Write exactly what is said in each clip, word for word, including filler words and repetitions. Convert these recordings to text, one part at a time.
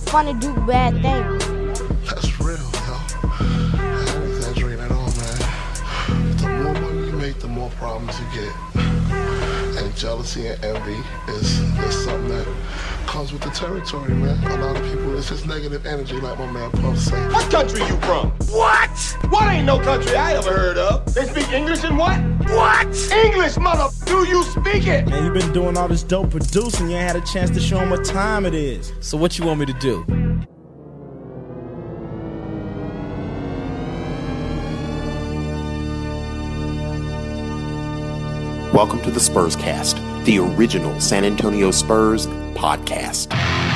fun to do bad things. That's real, yo. I don't exaggerate at all, man. The more money you make, the more problems you get. And jealousy and envy is, is something that comes with the territory, man. A lot of people, it's just negative energy, like my man Puff said. What country you from? What? What ain't no country I ever heard of? They speak English and what? What? English, mother. Do you speak it? Man, you been doing all this dope producing. You ain't had a chance to show them what time it is. So what you want me to do? Welcome to the Spurs Cast, the original San Antonio Spurs podcast.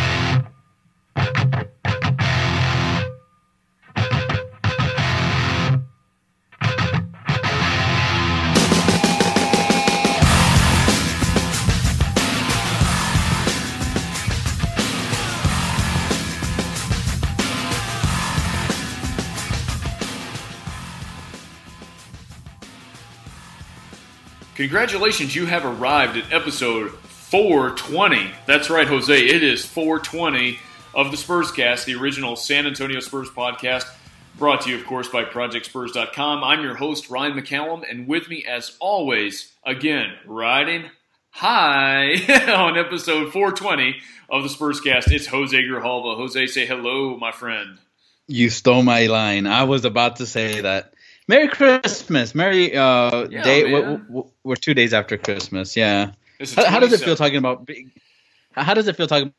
Congratulations, you have arrived at episode four twenty. That's right, Jose. It is four twenty of the Spurs Cast, the original San Antonio Spurs podcast, brought to you, of course, by Project Spurs dot com. I'm your host, Ryan McCallum, and with me, as always, again, riding high on episode four twenty of the Spurs Cast, it's Jose Grijalva. Jose, say hello, my friend. You stole my line. I was about to say that. Merry Christmas. Merry uh, yeah, day. We're, we're two days after Christmas. Yeah. How, how does it feel talking about big, how does it feel talking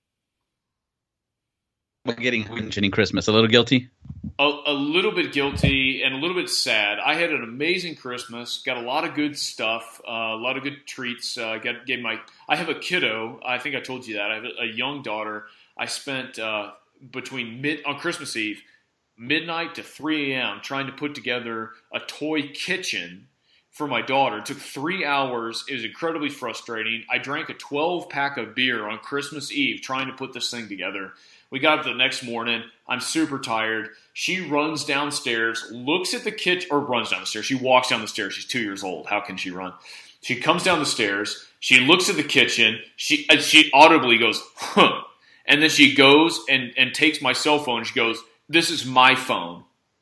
about getting mentioning Christmas? A little guilty? A, a little bit guilty and a little bit sad. I had an amazing Christmas. Got a lot of good stuff. Uh, a lot of good treats. Uh, got gave my. I have a kiddo. I think I told you that. I have a, a young daughter. I spent uh, between mid on Christmas Eve. midnight to three a.m. trying to put together a toy kitchen for my daughter. It took three hours. It was incredibly frustrating. I drank a twelve-pack of beer on Christmas Eve trying to put this thing together. We got up the next morning. I'm super tired. She runs downstairs, looks at the kitchen, or runs down the stairs. She walks down the stairs. She's two years old. How can she run? She comes down the stairs. She looks at the kitchen. She she audibly goes, huh. And then she goes and, and takes my cell phone. And she goes, "This is my phone."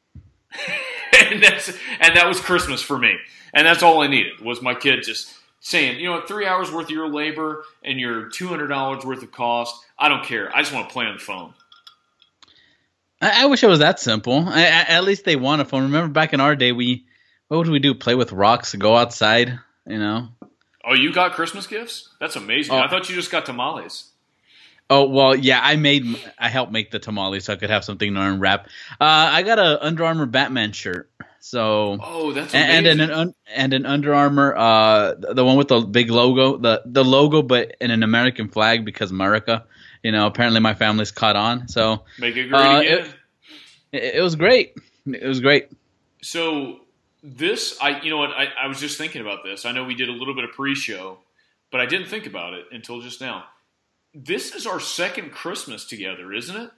and that's and that was Christmas for me. And that's all I needed was my kid just saying, you know what, three hours worth of your labor and your two hundred dollars worth of cost, I don't care. I just want to play on the phone. I, I wish it was that simple. I, I, at least they want a phone. Remember back in our day, we what would we do? Play with rocks, go outside, you know? Oh, you got Christmas gifts? That's amazing. Oh. I thought you just got tamales. Oh, well, yeah, I made, I helped make the tamales so I could have something to unwrap. Uh, I got a Under Armour Batman shirt. So, oh, that's amazing. And, and an and an Under Armour, uh, the one with the big logo, the the logo, but in an American flag because America. You know, apparently my family's caught on. So make it great uh, again. It, it was great. It was great. So this, I, you know what, I, I was just thinking about this. I know we did a little bit of pre-show, but I didn't think about it until just now. This is our second Christmas together, isn't it?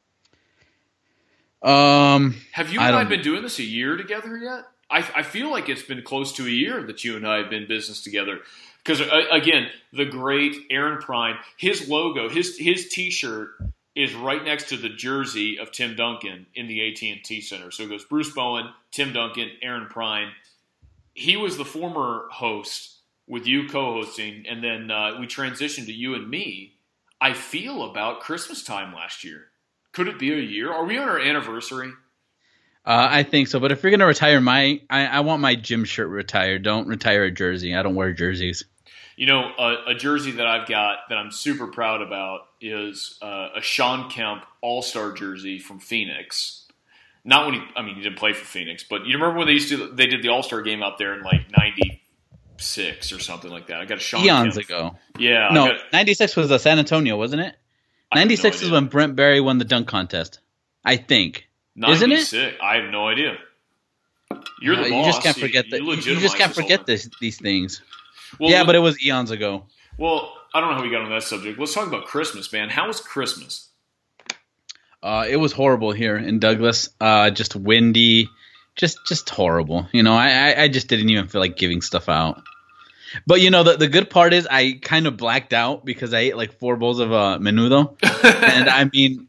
Um, have you and I, I been doing this a year together yet? I, I feel like it's been close to a year that you and I have been business together. Because uh, again, the great Aaron Prine, his logo, his his T-shirt is right next to the jersey of Tim Duncan in the A T and T Center. So it goes Bruce Bowen, Tim Duncan, Aaron Prine. He was the former host with you co-hosting, and then uh, we transitioned to you and me. I feel about Christmas time last year. Could it be a year? Are we on our anniversary? Uh, I think so. But if you're going to retire my – I want my gym shirt retired. Don't retire a jersey. I don't wear jerseys. You know, a, a jersey that I've got that I'm super proud about is uh, a Sean Kemp All-Star jersey from Phoenix. Not when he – I mean, he didn't play for Phoenix. But you remember when they used to – they did the All-Star game out there in like ninety-six or something like that. I got a Sean Eons Kemp. ago. Yeah. No, got, ninety-six was the San Antonio, wasn't it? ninety-six no is when Brent Barry won the dunk contest, I think. Isn't it? I have no idea. You're the uh, boss. You just can't forget that. You, you just can't forget this, these things. Well, yeah, but it was eons ago. Well, I don't know how we got on that subject. Let's talk about Christmas, man. How was Christmas? Uh, it was horrible here in Douglas. Uh, just windy, just just horrible. You know, I, I just didn't even feel like giving stuff out. But, you know, the, the good part is I kind of blacked out because I ate like four bowls of uh, menudo. And, I mean,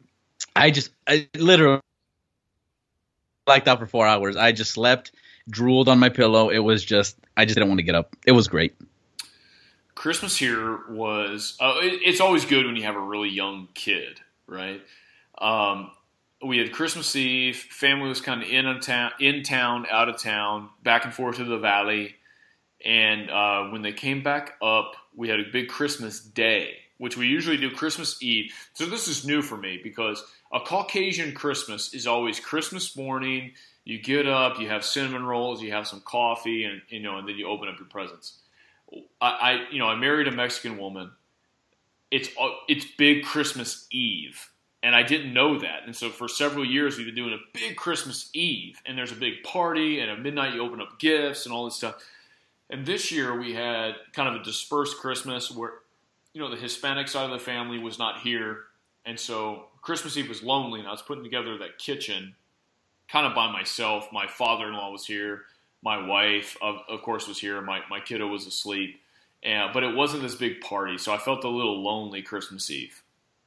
I just, I literally blacked out for four hours. I just slept, drooled on my pillow. It was just, I just didn't want to get up. It was great. Christmas here was, uh, it, it's always good when you have a really young kid, right? Um, we had Christmas Eve. Family was kind of in a town, in town, out of town, back and forth to the valley. And uh, when they came back up, we had a big Christmas day, which we usually do Christmas Eve. So this is new for me because a Caucasian Christmas is always Christmas morning. You get up, you have cinnamon rolls, you have some coffee, and you know, and then you open up your presents. I, I you know, I married a Mexican woman. It's it's big Christmas Eve. And I didn't know that. And so for several years, we've been doing a big Christmas Eve. And there's a big party, and at midnight you open up gifts and all this stuff. And this year we had kind of a dispersed Christmas where, you know, the Hispanic side of the family was not here. And so Christmas Eve was lonely, and I was putting together that kitchen kind of by myself. My father-in-law was here. My wife, of, of course, was here. My, my kiddo was asleep. And, but it wasn't this big party, so I felt a little lonely Christmas Eve.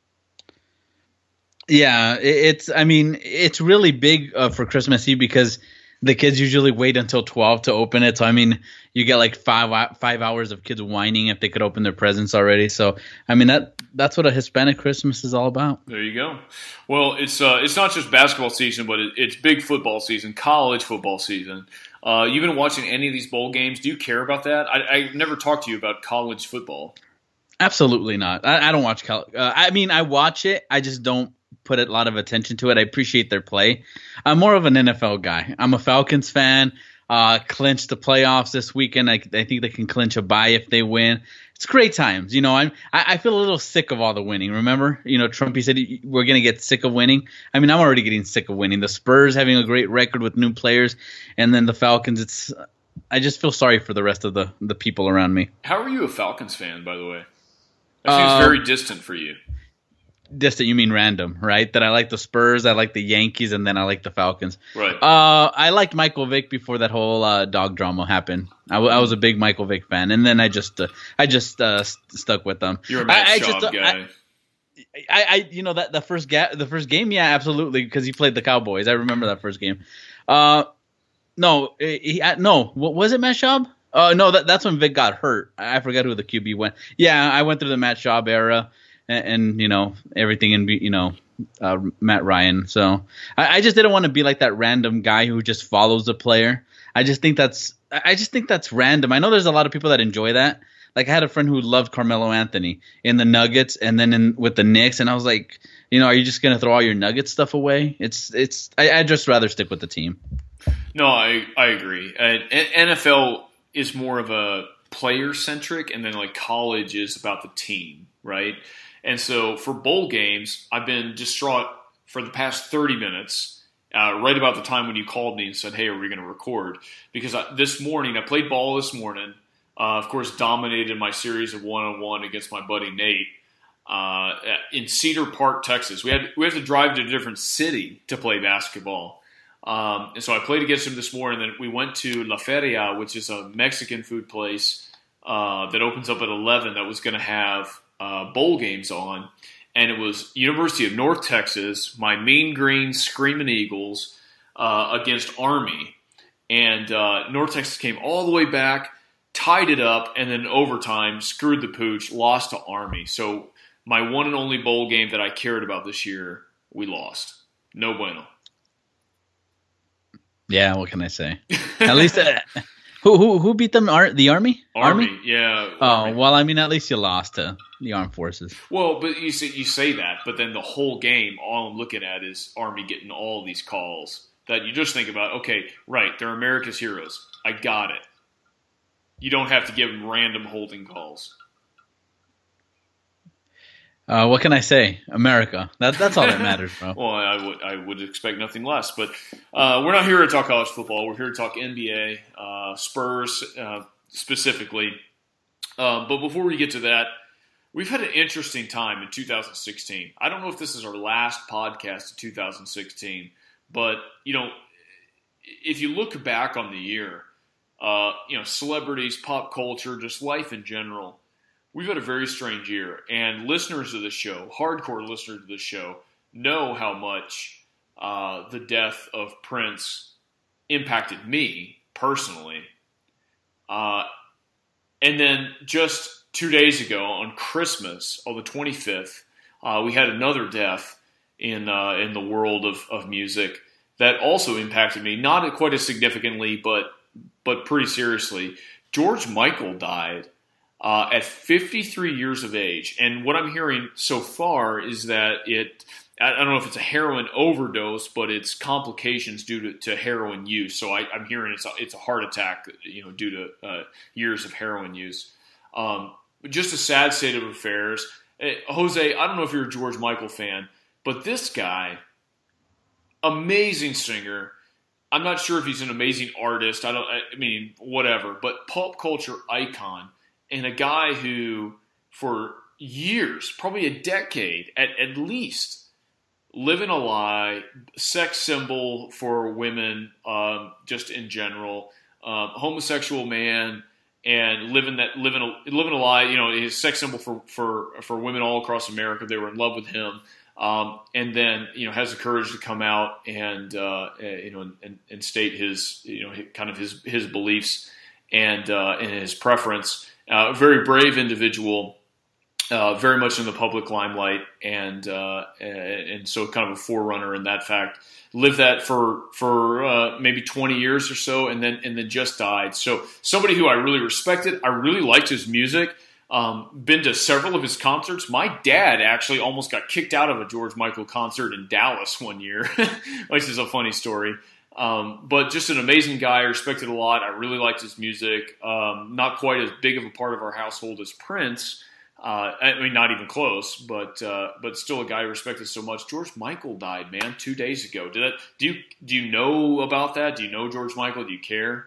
Yeah, it's, I mean, it's really big uh, for Christmas Eve because the kids usually wait until twelve to open it. So, I mean, you get like five five hours of kids whining if they could open their presents already. So, I mean, that that's what a Hispanic Christmas is all about. There you go. Well, it's uh, it's not just basketball season, but it, it's big football season, college football season. Uh, you've been watching any of these bowl games. Do you care about that? I, I've never talked to you about college football. Absolutely not. I, I don't watch college. Uh, I mean, I watch it. I just don't put a lot of attention to it. I appreciate their play. I'm more of an N F L guy. I'm a Falcons fan. Uh, clinched the playoffs this weekend. I, I think they can clinch a bye if they win. It's great times. You know, I'm, I, I feel a little sick of all the winning. Remember, you know, Trump, he said we're going to get sick of winning. I mean, I'm already getting sick of winning. The Spurs having a great record with new players, and then the Falcons. It's. I just feel sorry for the rest of the, the people around me. How are you a Falcons fan, by the way? That seems uh, very distant for you. Distant, you mean random, right? That I like the Spurs, I like the Yankees, and then I like the Falcons. Right. Uh, I liked Michael Vick before that whole uh, dog drama happened. I, w- I was a big Michael Vick fan, and then I just, uh, I just uh, st- stuck with them. You're a Matt I, I Schaub just, uh, guy. I, I, you know that the first ga- the first game, yeah, absolutely, because he played the Cowboys. I remember that first game. Uh, no, he, he, no, what was it, Matt Schaub? Oh uh, no, that, that's when Vick got hurt. I forgot who the Q B went. Yeah, I went through the Matt Schaub era. And, and you know everything in you know uh, Matt Ryan. So I, I just didn't want to be like that random guy who just follows the player. I just think that's I just think that's random. I know there's a lot of people that enjoy that. Like I had a friend who loved Carmelo Anthony in the Nuggets and then in with the Knicks, and I was like, you know, are you just gonna throw all your Nuggets stuff away? It's it's I, I'd just rather stick with the team. No, I I agree. Uh, N F L is more of a player centric, and then like college is about the team, right? And so for bowl games, I've been distraught for the past thirty minutes, uh, right about the time when you called me and said, hey, are we going to record? Because I, this morning, I played ball this morning, uh, of course, dominated my series of one-on-one against my buddy Nate uh, in Cedar Park, Texas. We had we had to drive to a different city to play basketball. Um, and so I played against him this morning. Then we went to La Feria, which is a Mexican food place uh, that opens up at eleven that was going to have Uh, bowl games on, and it was University of North Texas, my Mean Green Screaming Eagles uh, against Army, and uh, North Texas came all the way back, tied it up, and then overtime screwed the pooch, lost to Army. So my one and only bowl game that I cared about this year, we lost. No bueno. Yeah, what can I say? At least. Uh, Who who who beat them? Ar- the Army? Army, Army? yeah. Oh Army. Well, I mean, at least you lost to the armed forces. Well, but you say you say that, but then the whole game, all I'm looking at is Army getting all these calls that you just think about. Okay, right, they're America's heroes. I got it. You don't have to give them random holding calls. Uh, what can I say? America. That, that's all that matters, bro. Well, I would I would expect nothing less. But uh, we're not here to talk college football. We're here to talk N B A, uh, Spurs uh, specifically. Uh, but before we get to that, we've had an interesting time in two thousand sixteen. I don't know if this is our last podcast of two thousand sixteen, but you know, if you look back on the year, uh, you know, celebrities, pop culture, just life in general. We've had a very strange year, and listeners of this show, hardcore listeners of this show, know how much uh, the death of Prince impacted me personally. Uh, and then just two days ago on Christmas, on the twenty-fifth, uh, we had another death in uh, in the world of, of music that also impacted me, not quite as significantly, but but pretty seriously. George Michael died uh, at fifty-three years of age, and what I'm hearing so far is that it, I don't know if it's a heroin overdose, but it's complications due to, to heroin use. So I, I'm hearing it's a, it's a heart attack, you know, due to uh, years of heroin use. Um, just a sad state of affairs. Hey, Jose, I don't know if you're a George Michael fan, but this guy, amazing singer. I'm not sure if he's an amazing artist. I don't. I mean, whatever. But pop culture icon, and a guy who, for years, probably a decade at, at least, living a lie, sex symbol for women, um, just in general, um, homosexual man, and living that living a living a lie. You know, his sex symbol for for for women all across America. They were in love with him. Um, and then, you know, has the courage to come out and, uh, you know, and, and state his, you know, kind of his, his beliefs and, uh, and his preference. Uh, a very brave individual, uh, very much in the public limelight. And, uh, and so kind of a forerunner in that fact. Lived that for, for, uh, maybe twenty years or so, and then, and then just died. So somebody who I really respected. I really liked his music. Um, been to several of his concerts. My dad actually almost got kicked out of a George Michael concert in Dallas one year, which is a funny story. Um, but just an amazing guy. I respected a lot. I really liked his music. Um, not quite as big of a part of our household as Prince. Uh, I mean, not even close, but uh, but still a guy I respected so much. George Michael died, man, two days ago. Did that? Do you do you know about that? Do you know George Michael? Do you care?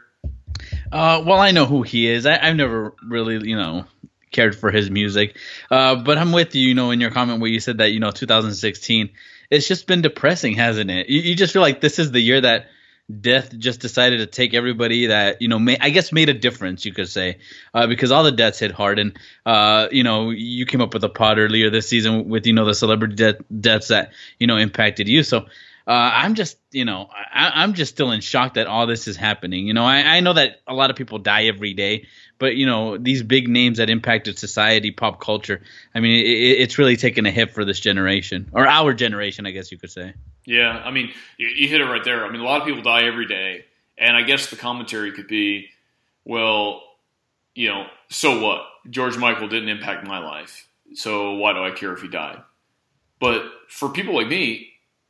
Uh, well, I know who he is. I, I've never really, you know, cared for his music. Uh, but I'm with you, you know, in your comment where you said that, you know, two thousand sixteen, it's just been depressing, hasn't it? You, you just feel like this is the year that death just decided to take everybody that, you know, may, I guess made a difference, you could say, uh, because all the deaths hit hard. And, uh, you know, you came up with a pod earlier this season with, you know, the celebrity death, deaths that, you know, impacted you. So uh, I'm just, you know, I, I'm just still in shock that all this is happening. You know, I, I know that a lot of people die every day. But, you know, these big names that impacted society, pop culture, I mean, it, it's really taken a hit for this generation, or our generation, I guess you could say. Yeah, I mean, you, you hit it right there. I mean, a lot of people die every day. And I guess the commentary could be, well, you know, so what? George Michael didn't impact my life. So why do I care if he died? But for people like me,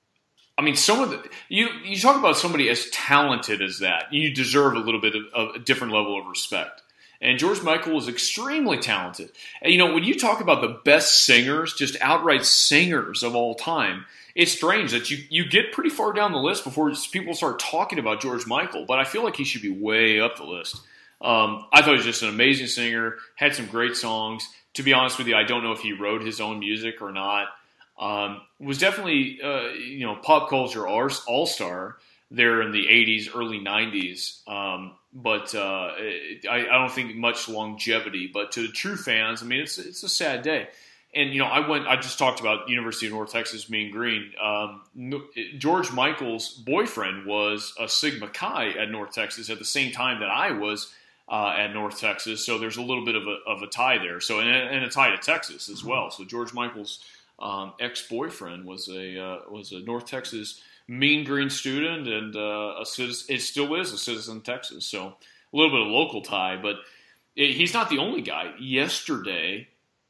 I mean, some of the, you, you talk about somebody as talented as that, you deserve a little bit of, of a different level of respect. And George Michael was extremely talented. And, you know, when you talk about the best singers, just outright singers of all time, it's strange that you, you get pretty far down the list before people start talking about George Michael. But I feel like he should be way up the list. Um, I thought he was just an amazing singer, had some great songs. To be honest with you, I don't know if he wrote his own music or not. Um, was definitely, uh, you know, pop culture all-star there in the eighties, early nineties. Um, but uh, I, I don't think much longevity. But to the true fans, I mean, it's it's a sad day. And, you know, I went. I just talked about University of North Texas, Mean Green. Um, George Michael's boyfriend was a Sigma Chi at North Texas at the same time that I was uh, at North Texas. So there's a little bit of a of a tie there. So and, and a tie to Texas as well. So George Michael's um, ex-boyfriend was a uh, was a North Texas Mean Green student, and uh, a citizen, it still is a citizen of Texas. So a little bit of local tie, but it, he's not the only guy. Yesterday,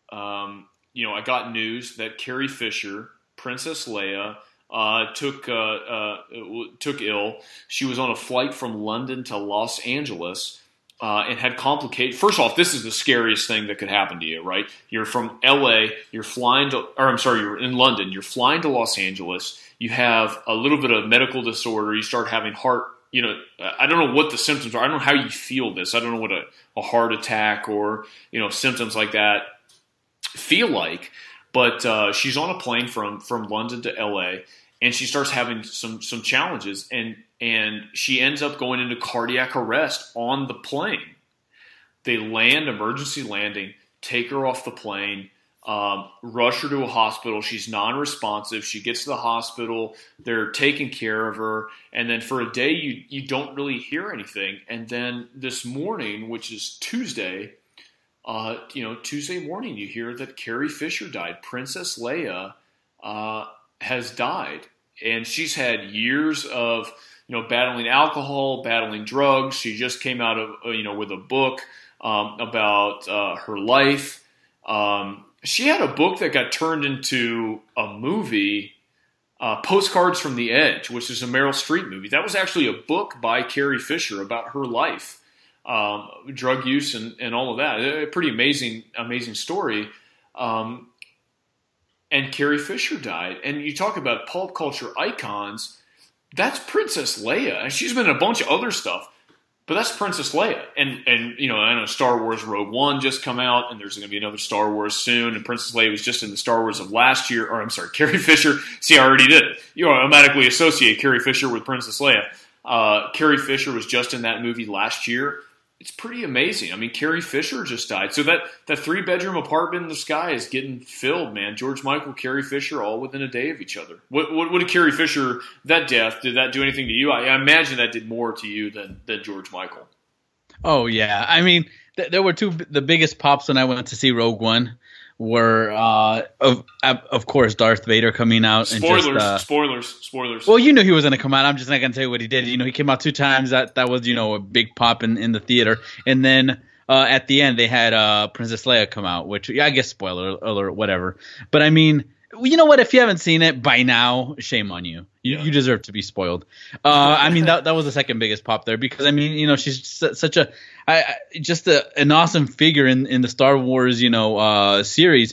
um, you know, I got news that Carrie Fisher, Princess Leia, uh, took uh, uh, took ill. She was on a flight from London to Los Angeles uh, and had complicated. First off, this is the scariest thing that could happen to you, right? You're from L A, you're flying to, or I'm sorry, you're in London, you're flying to Los Angeles. You have a little bit of medical disorder. You start having heart, you know, I don't know what the symptoms are. I don't know how you feel this. I don't know what a, a heart attack or, you know, symptoms like that feel like. But uh, she's on a plane from, from London to L A, and she starts having some some challenges, and and she ends up going into cardiac arrest on the plane. They land, emergency landing, take her off the plane. Um, rush her to a hospital. She's non-responsive. She gets to the hospital. They're taking care of her. And then for a day, you, you don't really hear anything. And then this morning, which is Tuesday, uh, you know, Tuesday morning, you hear that Carrie Fisher died. Princess Leia uh, has died. And she's had years of, you know, battling alcohol, battling drugs. She just came out of, you know, with a book um, about uh, her life. Um, She had a book that got turned into a movie, uh, Postcards from the Edge, which is a Meryl Streep movie. That was actually a book by Carrie Fisher about her life, um, drug use and, and all of that. A pretty amazing, amazing story. Um, and Carrie Fisher died. And you talk about pulp culture icons, that's Princess Leia. And she's been in a bunch of other stuff. But that's Princess Leia. And, and you know, I know Star Wars Rogue One just come out, and there's going to be another Star Wars soon, and Princess Leia was just in the Star Wars of last year, or I'm sorry, Carrie Fisher. See, I already did it. You automatically associate Carrie Fisher with Princess Leia. Uh, Carrie Fisher was just in that movie last year. It's pretty amazing. I mean, Carrie Fisher just died. So that, that three-bedroom apartment in the sky is getting filled, man. George Michael, Carrie Fisher, all within a day of each other. What, what, what did Carrie Fisher, that death, did that do anything to you? I, I imagine that did more to you than, than George Michael. Oh, yeah. I mean, th- there were two – the biggest pops when I went to see Rogue One were, uh, of of course, Darth Vader coming out. Spoilers, and just, uh, spoilers, spoilers. Well, you knew he was going to come out. I'm just not going to tell you what he did. You know, he came out two times. That that was, you know, a big pop in, in the theater. And then uh, at the end, they had uh, Princess Leia come out, which, yeah, I guess spoiler alert, whatever. But, I mean, you know what? If you haven't seen it by now, shame on you. You, yeah. you deserve to be spoiled. Uh, I mean, that that was the second biggest pop there because, I mean, you know, she's such a I, I, just a, an awesome figure in, in the Star Wars, you know, uh, series.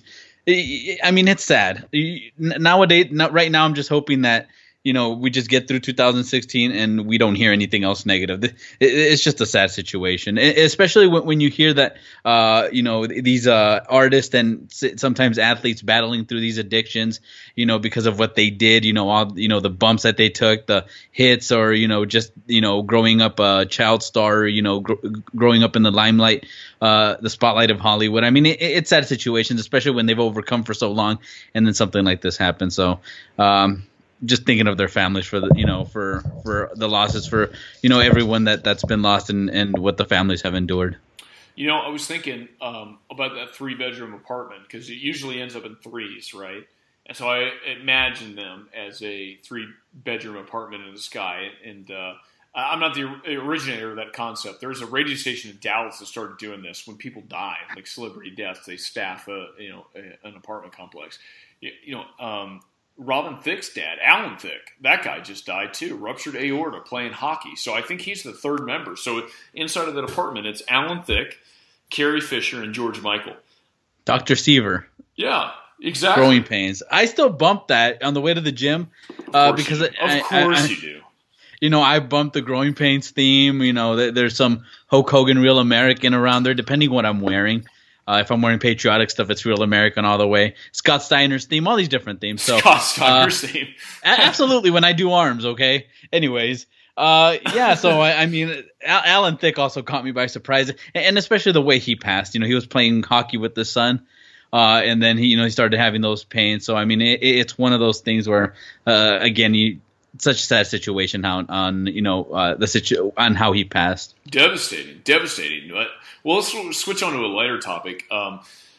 I mean, it's sad. Nowadays, not, right now, I'm just hoping that, you know, we just get through two thousand sixteen and we don't hear anything else negative. It's just a sad situation, especially when you hear that, uh, you know, these uh, artists and sometimes athletes battling through these addictions, you know, because of what they did, you know, all, you know, the bumps that they took, the hits, or, you know, just, you know, growing up a child star, you know, gr- growing up in the limelight, uh, the spotlight of Hollywood. I mean, it, it's sad situations, especially when they've overcome for so long and then something like this happens. So, um, just thinking of their families for the, you know, for, for the losses, for, you know, everyone that, that's been lost and, and what the families have endured. You know, I was thinking um, about that three-bedroom apartment because it usually ends up in threes, right? And so I imagine them as a three-bedroom apartment in the sky. And uh, I'm not the originator of that concept. There's a radio station in Dallas that started doing this. When people die, like celebrity deaths, they staff a, you know, a, an apartment complex. You, you know, um, Robin Thicke's dad, Alan Thicke, that guy just died too. Ruptured aorta playing hockey. So I think he's the third member. So inside of that apartment, it's Alan Thicke, Carrie Fisher, and George Michael. Doctor Seaver. Yeah, exactly. Growing pains. I still bump that on the way to the gym uh, because you, I, of course I, I, you do. You know, I bump the growing pains theme. You know, there's some Hulk Hogan Real American around there, depending on what I'm wearing. Uh, if I'm wearing patriotic stuff, it's Real American all the way. Scott Steiner's theme, all these different themes. So, Scott Steiner's uh, theme. Absolutely, when I do arms, okay? Anyways, uh, yeah, so, I, I mean, Alan Thicke also caught me by surprise, and especially the way he passed. You know, he was playing hockey with the son, uh, and then he, you know, he started having those pains. So, I mean, it, it's one of those things where, uh, again, you such a sad situation how on you know uh, the situ- on how he passed. Devastating, devastating. But well, let's switch on to a lighter topic. Um,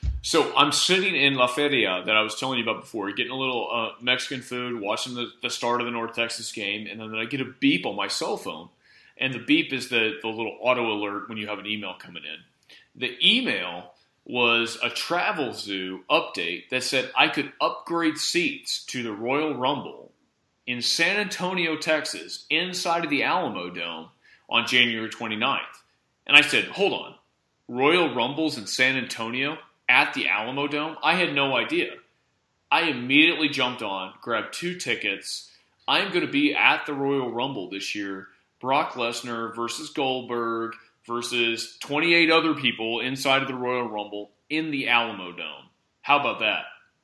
so I'm sitting in La Feria that I was telling you about before, getting a little uh, Mexican food, watching the, the start of the North Texas game, and then I get a beep on my cell phone, and the beep is the the little auto alert when you have an email coming in. The email was a Travel Zoo update that said I could upgrade seats to the Royal Rumble in San Antonio, Texas, inside of the Alamo Dome on January twenty-ninth. And I said, hold on, Royal Rumbles in San Antonio at the Alamo Dome? I had no idea. I immediately jumped on, grabbed two tickets. I'm going to be at the Royal Rumble this year. Brock Lesnar versus Goldberg versus twenty-eight other people inside of the Royal Rumble in the Alamo Dome. How about that?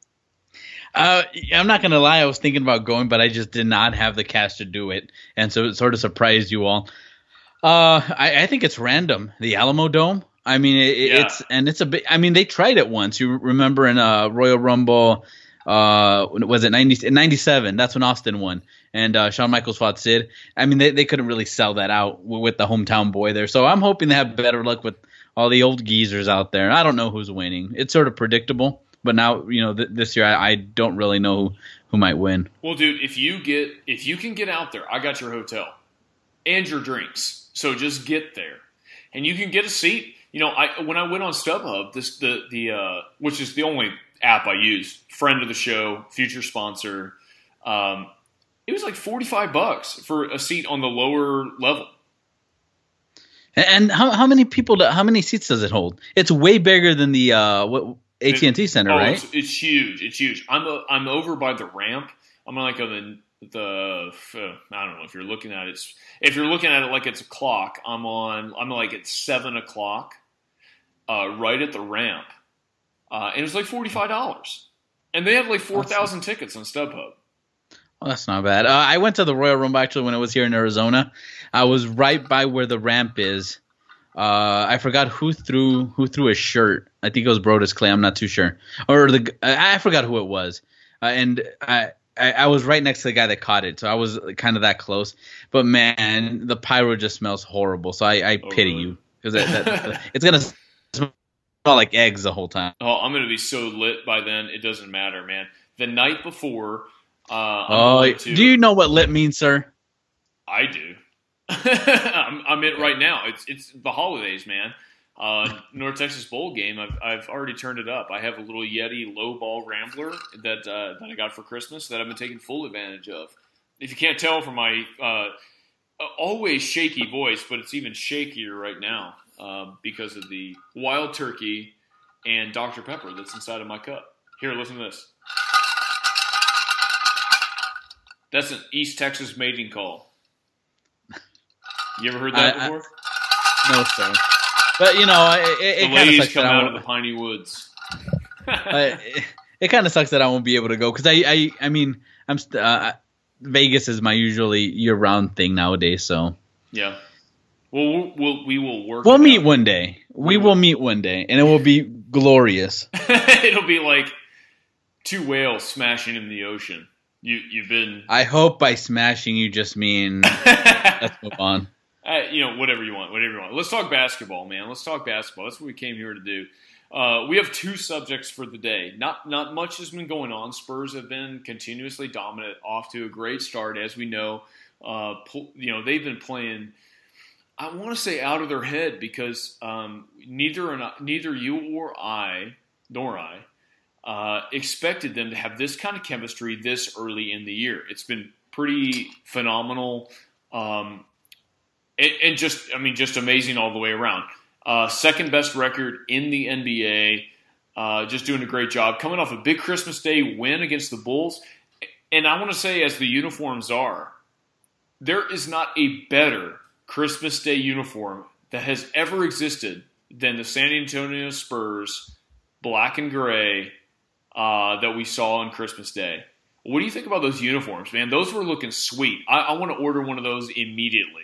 Uh, I'm not going to lie. I was thinking about going, but I just did not have the cash to do it. And so it sort of surprised you all. Uh, I, I think it's random. The Alamo Dome. I mean, it, Yeah. it's and it's a bit. I mean, they tried it once. You remember in uh, Royal Rumble, uh, was it ninety in ninety-seven? That's when Austin won, and uh, Shawn Michaels fought Sid. I mean, they they couldn't really sell that out w- with the hometown boy there. So I'm hoping they have better luck with all the old geezers out there. I don't know who's winning. It's sort of predictable, but now you know th- this year I, I don't really know who, who might win. Well, dude, if you get if you can get out there, I got your hotel and your drinks. So just get there, and you can get a seat. You know, I when I went on StubHub, this the the uh, which is the only app I use, friend of the show, future sponsor. Um, it was like forty-five bucks for a seat on the lower level. And, and how how many people? Do, how many seats does it hold? It's way bigger than the uh, what, A T and T Center, oh, right? It's, it's huge. It's huge. I'm a, I'm over by the ramp. I'm like on the the uh, I don't know if you're looking at it. It's, if you're looking at it like it's a clock, I'm on. I'm like at seven o'clock, uh, right at the ramp, uh, and it was like forty five dollars, and they have like four thousand tickets on StubHub. Well, that's not bad. Uh, I went to the Royal Rumble actually when I was here in Arizona. I was right by where the ramp is. Uh, I forgot who threw who threw a shirt. I think it was Brodus Clay. I'm not too sure, or the I forgot who it was. Uh, and I, I I was right next to the guy that caught it, so I was kind of that close. But man, the pyro just smells horrible. So I, I Oh, pity really? you because it's gonna smell like eggs the whole time. Oh, I'm gonna be so lit by then. It doesn't matter, man. The night before, uh, I'm Oh, going to, do you know what lit means, sir? I do. I'm, I'm in right now. It's it's the holidays, man. Uh, North Texas Bowl game. I've I've already turned it up. I have a little Yeti low ball Rambler that uh, that I got for Christmas that I've been taking full advantage of. If you can't tell from my uh, always shaky voice, but it's even shakier right now uh, because of the wild turkey and Doctor Pepper that's inside of my cup. Here, listen to this. That's an East Texas mating call. You ever heard that I- I- before? No, sir. But you know, it, it, it The kind of ladies sucks come that I out of won't- the piney woods. Uh, it, it kind of sucks that I won't be able to go because I, I, I mean, I'm st- uh, Vegas is my usually year-round thing nowadays. So Yeah. Well, we'll, we'll we will work. we'll it meet out. one day. We will meet one day, and it will be glorious. It'll be like two whales smashing in the ocean. You you've been, I hope by smashing you just mean let's move on. uh, you know, whatever you want, whatever you want. Let's talk basketball, man. Let's talk basketball. That's what we came here to do. Uh, we have two subjects for the day. Not not much has been going on. Spurs have been continuously dominant, off to a great start, as we know. Uh, pull, you know, they've been playing. I want to say out of their head because um, neither and I, neither you or I, nor I, uh, expected them to have this kind of chemistry this early in the year. It's been pretty phenomenal, um, and, and just I mean just amazing all the way around. Uh, second best record in the N B A, uh, just doing a great job. Coming off a big Christmas Day win against the Bulls, and I want to say as the uniforms are, there is not a better Christmas Day uniform that has ever existed than the San Antonio Spurs black and gray uh, that we saw on Christmas Day. What do you think about those uniforms, man? Those were looking sweet. I, I want to order one of those immediately.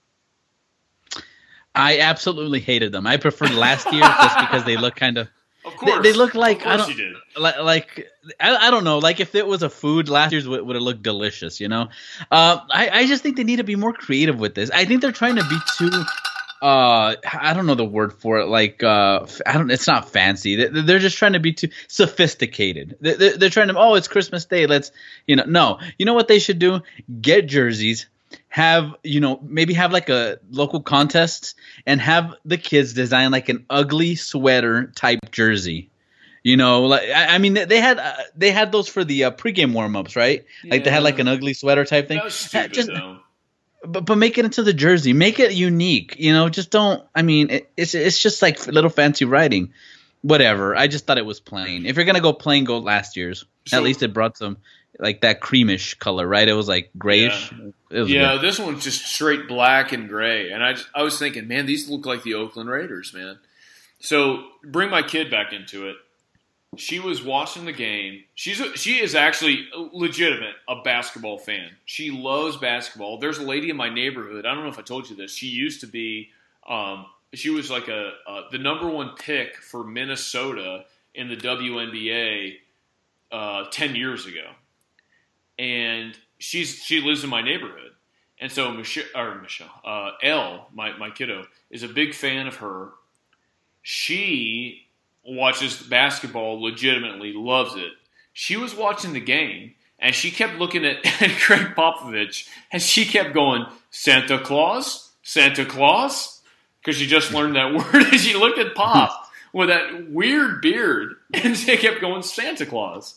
I absolutely hated them. I preferred last year just because they look kind of. Of They, course. they look like of I course don't you did. like, like I, I don't know like if it was a food last year's would, would have looked delicious, you know. Uh, I I just think they need to be more creative with this. I think they're trying to be too. Uh, I don't know the word for it. Like uh, I don't. It's not fancy. They, they're just trying to be too sophisticated. They, they're, they're trying to. Oh, it's Christmas Day. Let's you know. No, you know what they should do? Get jerseys. Have you know maybe have like a local contest and have the kids design like an ugly sweater type jersey. You know, like I, I mean, they had uh, they had those for the uh, pregame warm ups, right? Like they had like an ugly sweater type thing. That was stupid, Just, though. but but make it into the jersey, make it unique. You know, just don't. I mean, it, it's it's just like little fancy writing. Whatever. I just thought it was plain. If you're gonna go plain, go last year's. So- At least it brought some like that creamish color, right? It was like grayish. It was Yeah, good. this one's just straight black and gray. And I, just, I was thinking, man, these look like the Oakland Raiders, man. So bring my kid back into it. She was watching the game. She's a, she is actually legitimate a basketball fan. She loves basketball. There's a lady in my neighborhood. I don't know if I told you this. She used to be um, She was like a uh, the number one pick for Minnesota in the W N B A uh, ten years ago, and she's she lives in my neighborhood, and so Michelle or Michelle uh, Elle, my my kiddo, is a big fan of her. She watches basketball legitimately, loves it. She was watching the game, and she kept looking at, at Craig Popovich, and she kept going, Santa Claus? Santa Claus? Because she just learned that word, and she looked at Pop with that weird beard, and she kept going, Santa Claus.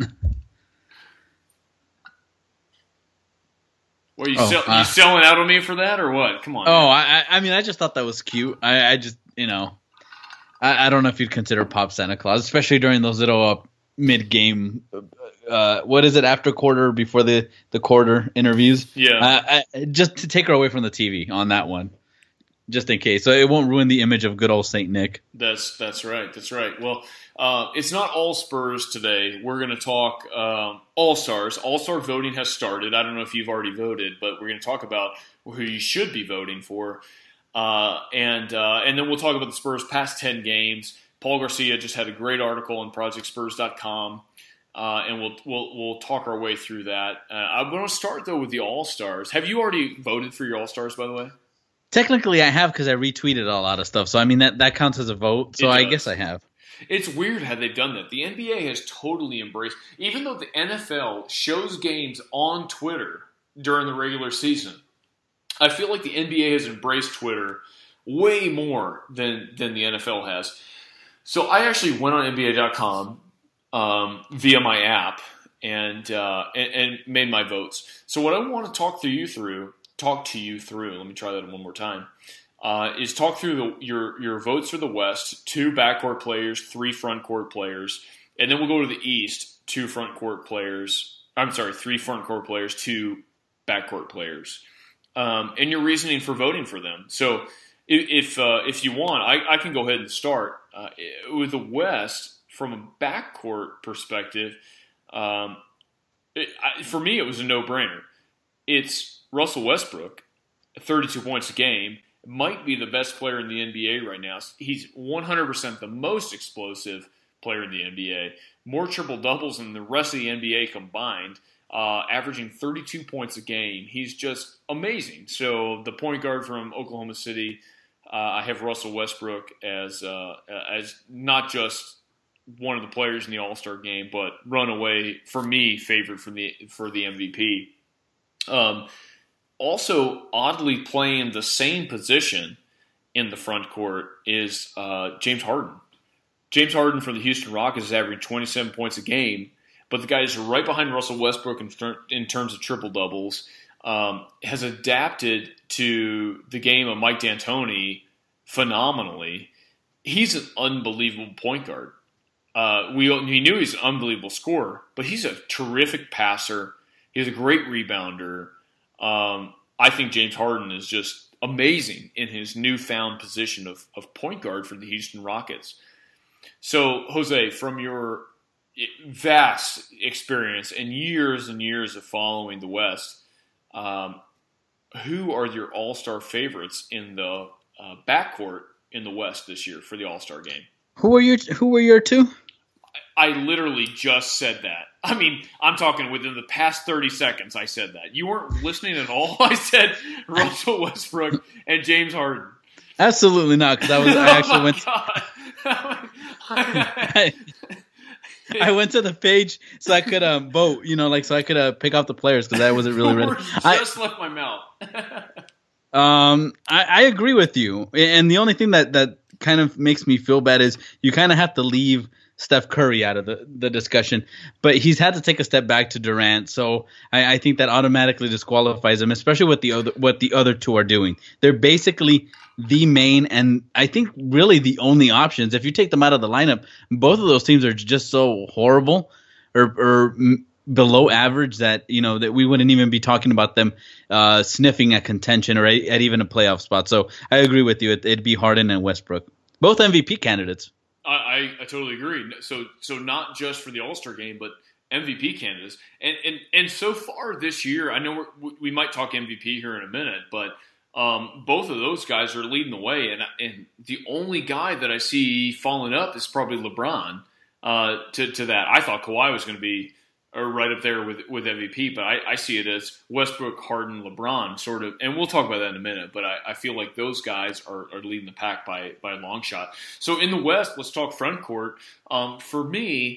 Well, you, oh, sell, uh, you selling out on me for that, or what? Come on. Oh, I, I mean, I just thought that was cute. I, I just, you know, I, I don't know if you'd consider Pop Santa Claus, especially during those little uh, mid-game, uh, what is it, after quarter, before the, the quarter interviews? Yeah. Uh, I, just to take her away from the T V on that one, just in case. So it won't ruin the image of good old Saint Nick. That's that's right. That's right. Well, uh, it's not all Spurs today. We're going to talk um, All-Stars. All-Star voting has started. I don't know if you've already voted, but we're going to talk about who you should be voting for. Uh, and uh, and then we'll talk about the Spurs' past ten games. Paul Garcia just had a great article on project spurs dot com, uh, and we'll we'll we'll talk our way through that. Uh, I'm going to start though with the All-Stars. Have you already voted for your All-Stars, by the way? Technically, I have because I retweeted a lot of stuff. So I mean that that counts as a vote. So I guess I have. It's weird how they've done that. The N B A has totally embraced, even though the N F L shows games on Twitter during the regular season. I feel like the N B A has embraced Twitter way more than than the N F L has. So I actually went on N B A dot com um, via my app and, uh, and and made my votes. So what I want to talk to you through, talk to you through. Let me try that one more time. Uh, is talk through the, your your votes for the West: two backcourt players, three front court players, and then we'll go to the East: two front court players. I'm sorry, three front court players, two backcourt players, um, and your reasoning for voting for them. So if uh, if you want, I, I can go ahead and start uh, with the West from a backcourt perspective. Um, it, I, for me, it was a no-brainer. It's Russell Westbrook, thirty-two points a game. Might be the best player in the N B A right now. He's one hundred percent the most explosive player in the N B A. More triple-doubles than the rest of the N B A combined, uh, averaging thirty-two points a game. He's just amazing. So the point guard from Oklahoma City, uh, I have Russell Westbrook as uh, as not just one of the players in the All-Star game, but runaway, for me, favorite for the, for the M V P. Um Also, oddly playing the same position in the front court is uh, James Harden. James Harden for the Houston Rockets is averaging twenty-seven points a game, but the guy is right behind Russell Westbrook in, in terms of triple-doubles, um, has adapted to the game of Mike D'Antoni phenomenally. He's an unbelievable point guard. Uh, we, we knew he's an unbelievable scorer, but he's a terrific passer. He's a great rebounder. Um, I think James Harden is just amazing in his newfound position of, of point guard for the Houston Rockets. So, Jose, from your vast experience and years and years of following the West, um, who are your All-Star favorites in the uh, backcourt in the West this year for the All-Star game? Who were your Who were your two? I literally just said that. I mean, I'm talking within the past thirty seconds I said that. You weren't listening at all. I said Russell Westbrook and James Harden. Absolutely not, because I was I actually oh went to, I, I went to the page so I could um vote, you know, like so I could uh, pick out the players because I wasn't really ready. just I, left my mouth. um, I, I agree with you, and the only thing that that kind of makes me feel bad is you kind of have to leave Steph Curry out of the, the discussion, but he's had to take a step back to Durant, so I, I think that automatically disqualifies him, especially what the other what the other two are doing. They're basically the main and I think really the only options. If you take them out of the lineup, both of those teams are just so horrible or, or m- below average that you know that we wouldn't even be talking about them uh, sniffing at contention or at, at even a playoff spot. So I agree with you. It, it'd be Harden and Westbrook, both M V P candidates. I, I, I totally agree. So so not just for the All-Star game, but M V P candidates. And and, and so far this year, I know we're, we might talk M V P here in a minute, but Um, both of those guys are leading the way, and and the only guy that I see following up is probably LeBron. Uh, to to that, I thought Kawhi was going to be uh, right up there with with M V P, but I, I see it as Westbrook, Harden, LeBron, sort of, and we'll talk about that in a minute. But I, I feel like those guys are, are leading the pack by by a long shot. So in the West, let's talk front court. Um, for me,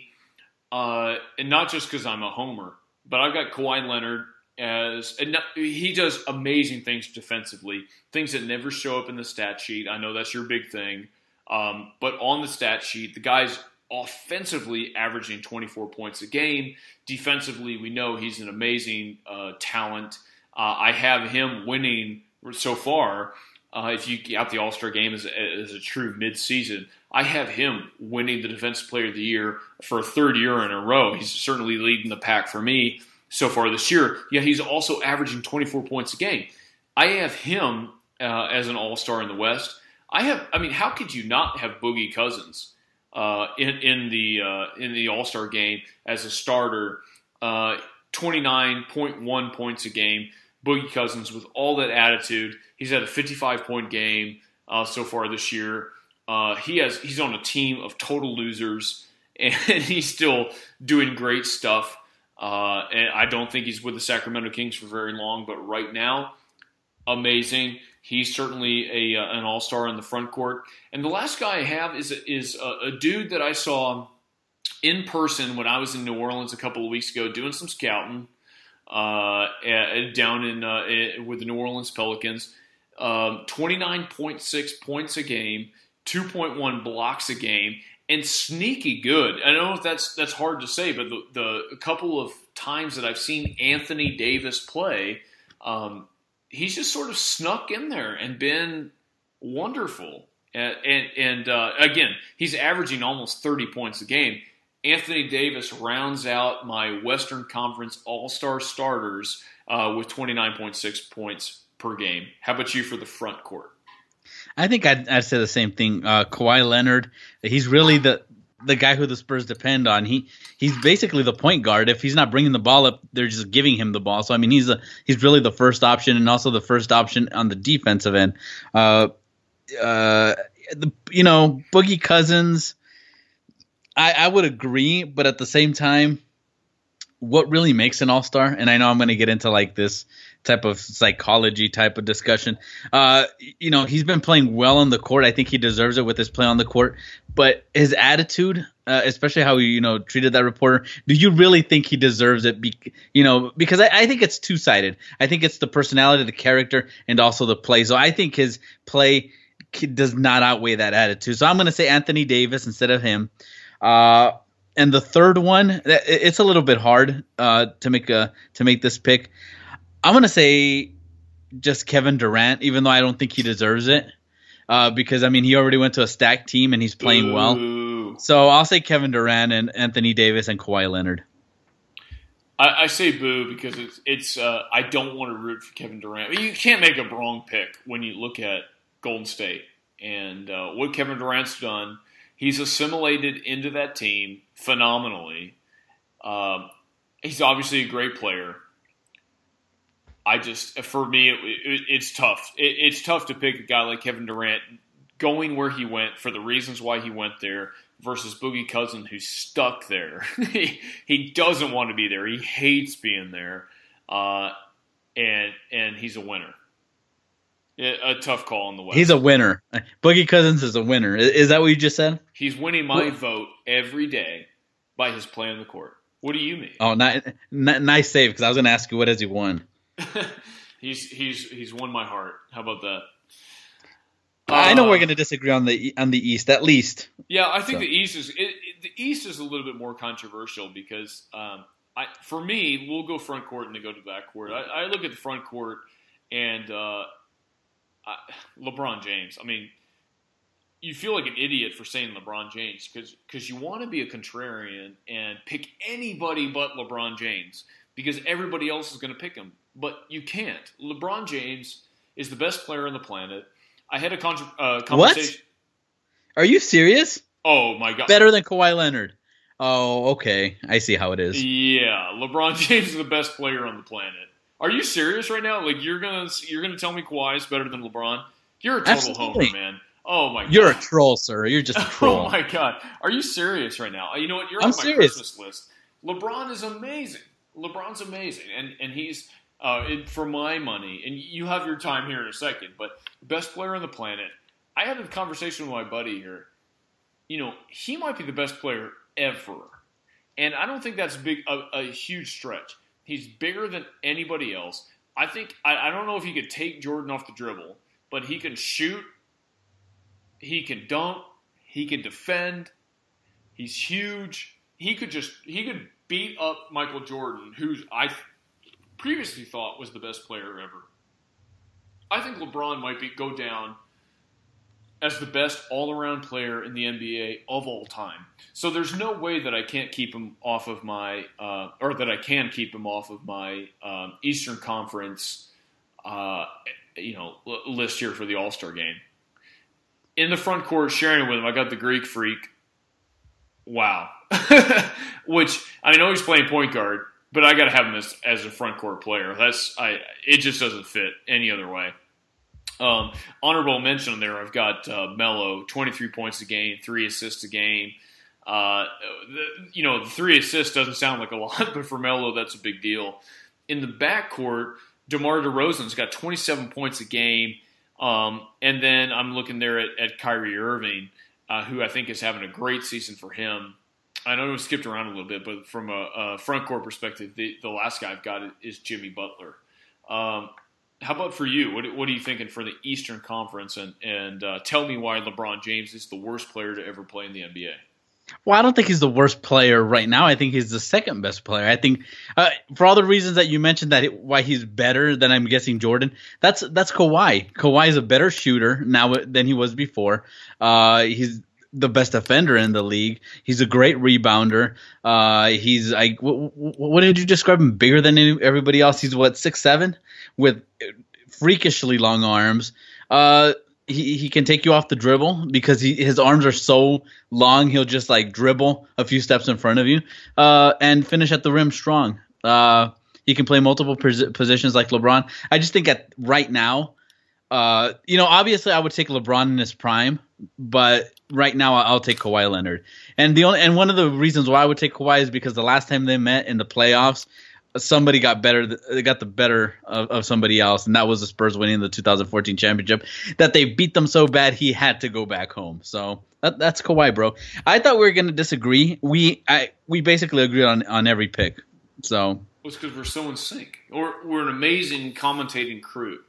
uh, and not just because I'm a homer, but I've got Kawhi Leonard. As and not, he does amazing things defensively, things that never show up in the stat sheet. I know that's your big thing, um, but on the stat sheet, the guy's offensively averaging twenty-four points a game. Defensively, we know he's an amazing uh, talent. Uh, I have him winning so far. Uh, if you count the All-Star game as a, as a true mid-season, I have him winning the Defensive Player of the Year for a third year in a row. He's certainly leading the pack for me so far this year. Yeah, he's also averaging twenty-four points a game. I have him uh, as an all-star in the West. I have, I mean, how could you not have Boogie Cousins uh, in in the uh, in the all-star game as a starter? Uh, twenty-nine point one points a game. Boogie Cousins with all that attitude. He's had a fifty-five point game uh, so far this year. Uh, he has he's on a team of total losers, and he's still doing great stuff. Uh, and I don't think he's with the Sacramento Kings for very long, but right now, amazing. He's certainly a uh, an all-star in the front court. And the last guy I have is is a, a dude that I saw in person when I was in New Orleans a couple of weeks ago doing some scouting uh, at, down in uh, with the New Orleans Pelicans. Um, twenty-nine point six points a game, two point one blocks a game. And sneaky good. I don't know if that's that's hard to say, but the, the couple of times that I've seen Anthony Davis play, um, he's just sort of snuck in there and been wonderful. And, and, and uh, again, he's averaging almost thirty points a game. Anthony Davis rounds out my Western Conference All-Star starters uh, with twenty-nine point six points per game. How about you for the front court? I think I'd, I'd say the same thing. Uh, Kawhi Leonard, he's really the the guy who the Spurs depend on. He he's basically the point guard. If he's not bringing the ball up, they're just giving him the ball. So I mean, he's a he's really the first option and also the first option on the defensive end. Uh, uh, the, you know, Boogie Cousins, I, I would agree, but at the same time, what really makes an all-star? And I know I'm going to get into like this type of psychology type of discussion. Uh, you know, he's been playing well on the court. I think he deserves it with his play on the court. But his attitude, uh, especially how he, you know, treated that reporter, do you really think he deserves it? Be- you know, because I, I think it's two-sided. I think it's the personality, the character, and also the play. So I think his play does not outweigh that attitude. So I'm going to say Anthony Davis instead of him. Uh, and the third one, it's a little bit hard uh, to make a to make this pick. I'm going to say just Kevin Durant, even though I don't think he deserves it. Uh, because, I mean, he already went to a stacked team and he's playing Ooh. well. So I'll say Kevin Durant and Anthony Davis and Kawhi Leonard. I, I say boo because it's, it's uh, I don't want to root for Kevin Durant. I mean, you can't make a wrong pick when you look at Golden State. And uh, what Kevin Durant's done, he's assimilated into that team phenomenally. Um, he's obviously a great player. I just, for me, it, it, it's tough. It, it's tough to pick a guy like Kevin Durant going where he went for the reasons why he went there versus Boogie Cousins, who's stuck there. he, he doesn't want to be there. He hates being there, uh, and and he's a winner. A tough call in the West. He's a winner. Boogie Cousins is a winner. Is that what you just said? He's winning my vote every day by his play on the court. What do you mean? Oh, nice, nice save, because I was going to ask you, what has he won? he's he's he's won my heart. How about that? I know uh, we're going to disagree on the on the East, at least. Yeah, I think so. the East is it, it, the East is a little bit more controversial because um, I for me, we'll go front court and then go to back court. I, I look at the front court and uh, I, LeBron James. I mean, you feel like an idiot for saying LeBron James because because you want to be a contrarian and pick anybody but LeBron James because everybody else is going to pick him. But you can't. LeBron James is the best player on the planet. I had a con- uh, conversation. What? Are you serious? Oh, my God. Better than Kawhi Leonard. Oh, okay. I see how it is. Yeah. LeBron James is the best player on the planet. Are you serious right now? Like you're gonna you're gonna tell me Kawhi is better than LeBron? You're a total Absolutely. homer, man. Oh my god. You're a troll, sir. You're just a troll. Oh my god. Are you serious right now? You know what? You're I'm on my serious. Christmas list. LeBron is amazing. LeBron's amazing, and and he's uh, it, for my money. And you have your time here in a second, but best player on the planet. I had a conversation with my buddy here. You know, he might be the best player ever, and I don't think that's big a, a huge stretch. He's bigger than anybody else. I think I, I don't know if he could take Jordan off the dribble, but he can shoot. He can dunk. He can defend. He's huge. He could just he could beat up Michael Jordan, who's I previously thought was the best player ever. I think LeBron might be go down as the best all-around player in the N B A of all time. So there's no way that I can't keep him off of my, uh, or that I can keep him off of my um, Eastern Conference, uh, you know, list here for the All-Star game. In the front court, sharing it with him, I got the Greek Freak. Wow. Which, I know he's playing point guard, but I got to have him as, as a front court player. That's I. It just doesn't fit any other way. Um, honorable mention there, I've got uh, Melo, twenty-three points a game, three assists a game. Uh, the, you know, the three assists doesn't sound like a lot, but for Melo, that's a big deal. In the backcourt, DeMar DeRozan's got twenty-seven points a game. Um, and then I'm looking there at, at Kyrie Irving, uh, who I think is having a great season for him. I know we skipped around a little bit, but from a, a front court perspective, the, the last guy I've got is Jimmy Butler. Um, How about for you? What, what are you thinking for the Eastern Conference? And, and uh, tell me why LeBron James is the worst player to ever play in the N B A. Well, I don't think he's the worst player right now. I think he's the second best player. I think uh, for all the reasons that you mentioned that it, why he's better than I'm guessing Jordan, that's that's Kawhi. Kawhi is a better shooter now than he was before. Uh, he's the best defender in the league. He's a great rebounder. Uh, he's like, what, what did you describe him? Bigger than everybody else. He's what, six seven with freakishly long arms. Uh, he he can take you off the dribble because he, his arms are so long. He'll just like dribble a few steps in front of you uh, and finish at the rim strong. Uh, he can play multiple pos- positions like LeBron. I just think at right now, uh, you know, obviously I would take LeBron in his prime, but right now I'll take Kawhi Leonard. And the only and one of the reasons why I would take Kawhi is because the last time they met in the playoffs, somebody got better. They got the better of, of somebody else, and that was the Spurs winning the two thousand fourteen championship. That they beat them so bad he had to go back home. So that, that's Kawhi, bro. I thought we were going to disagree. We I we basically agreed on on every pick. So well, it's because we're so in sync, or we're an amazing commentating crew.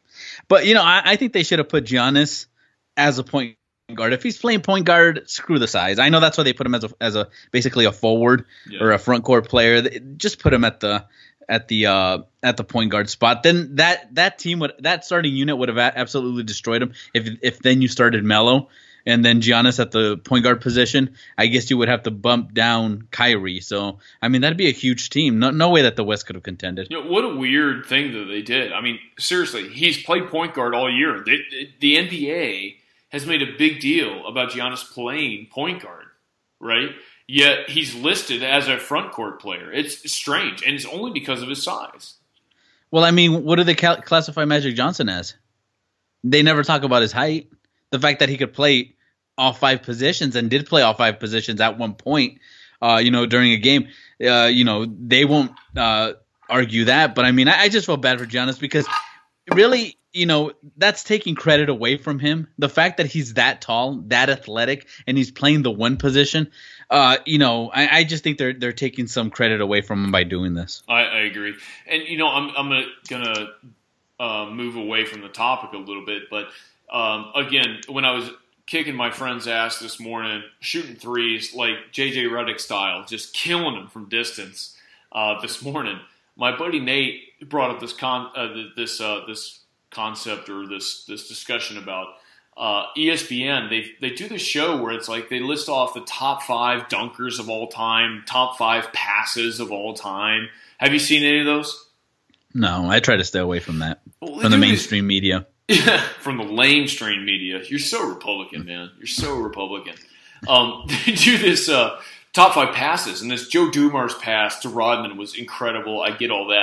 But you know, I, I think they should have put Giannis as a point guard. If he's playing point guard, screw the size. I know that's why they put him as a as a basically a forward yeah. or a front court player. Just put him at the at the uh, at the point guard spot. Then that that team would that starting unit would have absolutely destroyed him. If if then you started Melo and then Giannis at the point guard position, I guess you would have to bump down Kyrie. So I mean that'd be a huge team. No no way that the West could have contended. You know, what a weird thing that they did. I mean seriously, he's played point guard all year. They, the N B A has made a big deal about Giannis playing point guard, right? Yet he's listed as a front court player. It's strange, and it's only because of his size. Well, I mean, what do they cal- classify Magic Johnson as? They never talk about his height. The fact that he could play all five positions and did play all five positions at one point, uh, you know, during a game, uh, you know, they won't uh, argue that. But, I mean, I, I just feel bad for Giannis because really – you know, that's taking credit away from him. The fact that he's that tall, that athletic, and he's playing the one position, uh, you know, I, I just think they're they're taking some credit away from him by doing this. I, I agree, and you know, I'm I'm gonna uh, move away from the topic a little bit, but um, again, when I was kicking my friend's ass this morning, shooting threes like J J Redick style, just killing him from distance uh, this morning, my buddy Nate brought up this con uh, this uh, this. concept or this this discussion about uh, E S P N. They they do this show where it's like they list off the top five dunkers of all time, top five passes of all time. Have you seen any of those? No, I try to stay away from that. Well, from the mainstream this, media. Yeah, from the lamestream media. You're so Republican, man. You're so Republican. Um, they do this uh, top five passes, and this Joe Dumars pass to Rodman was incredible. I get all that.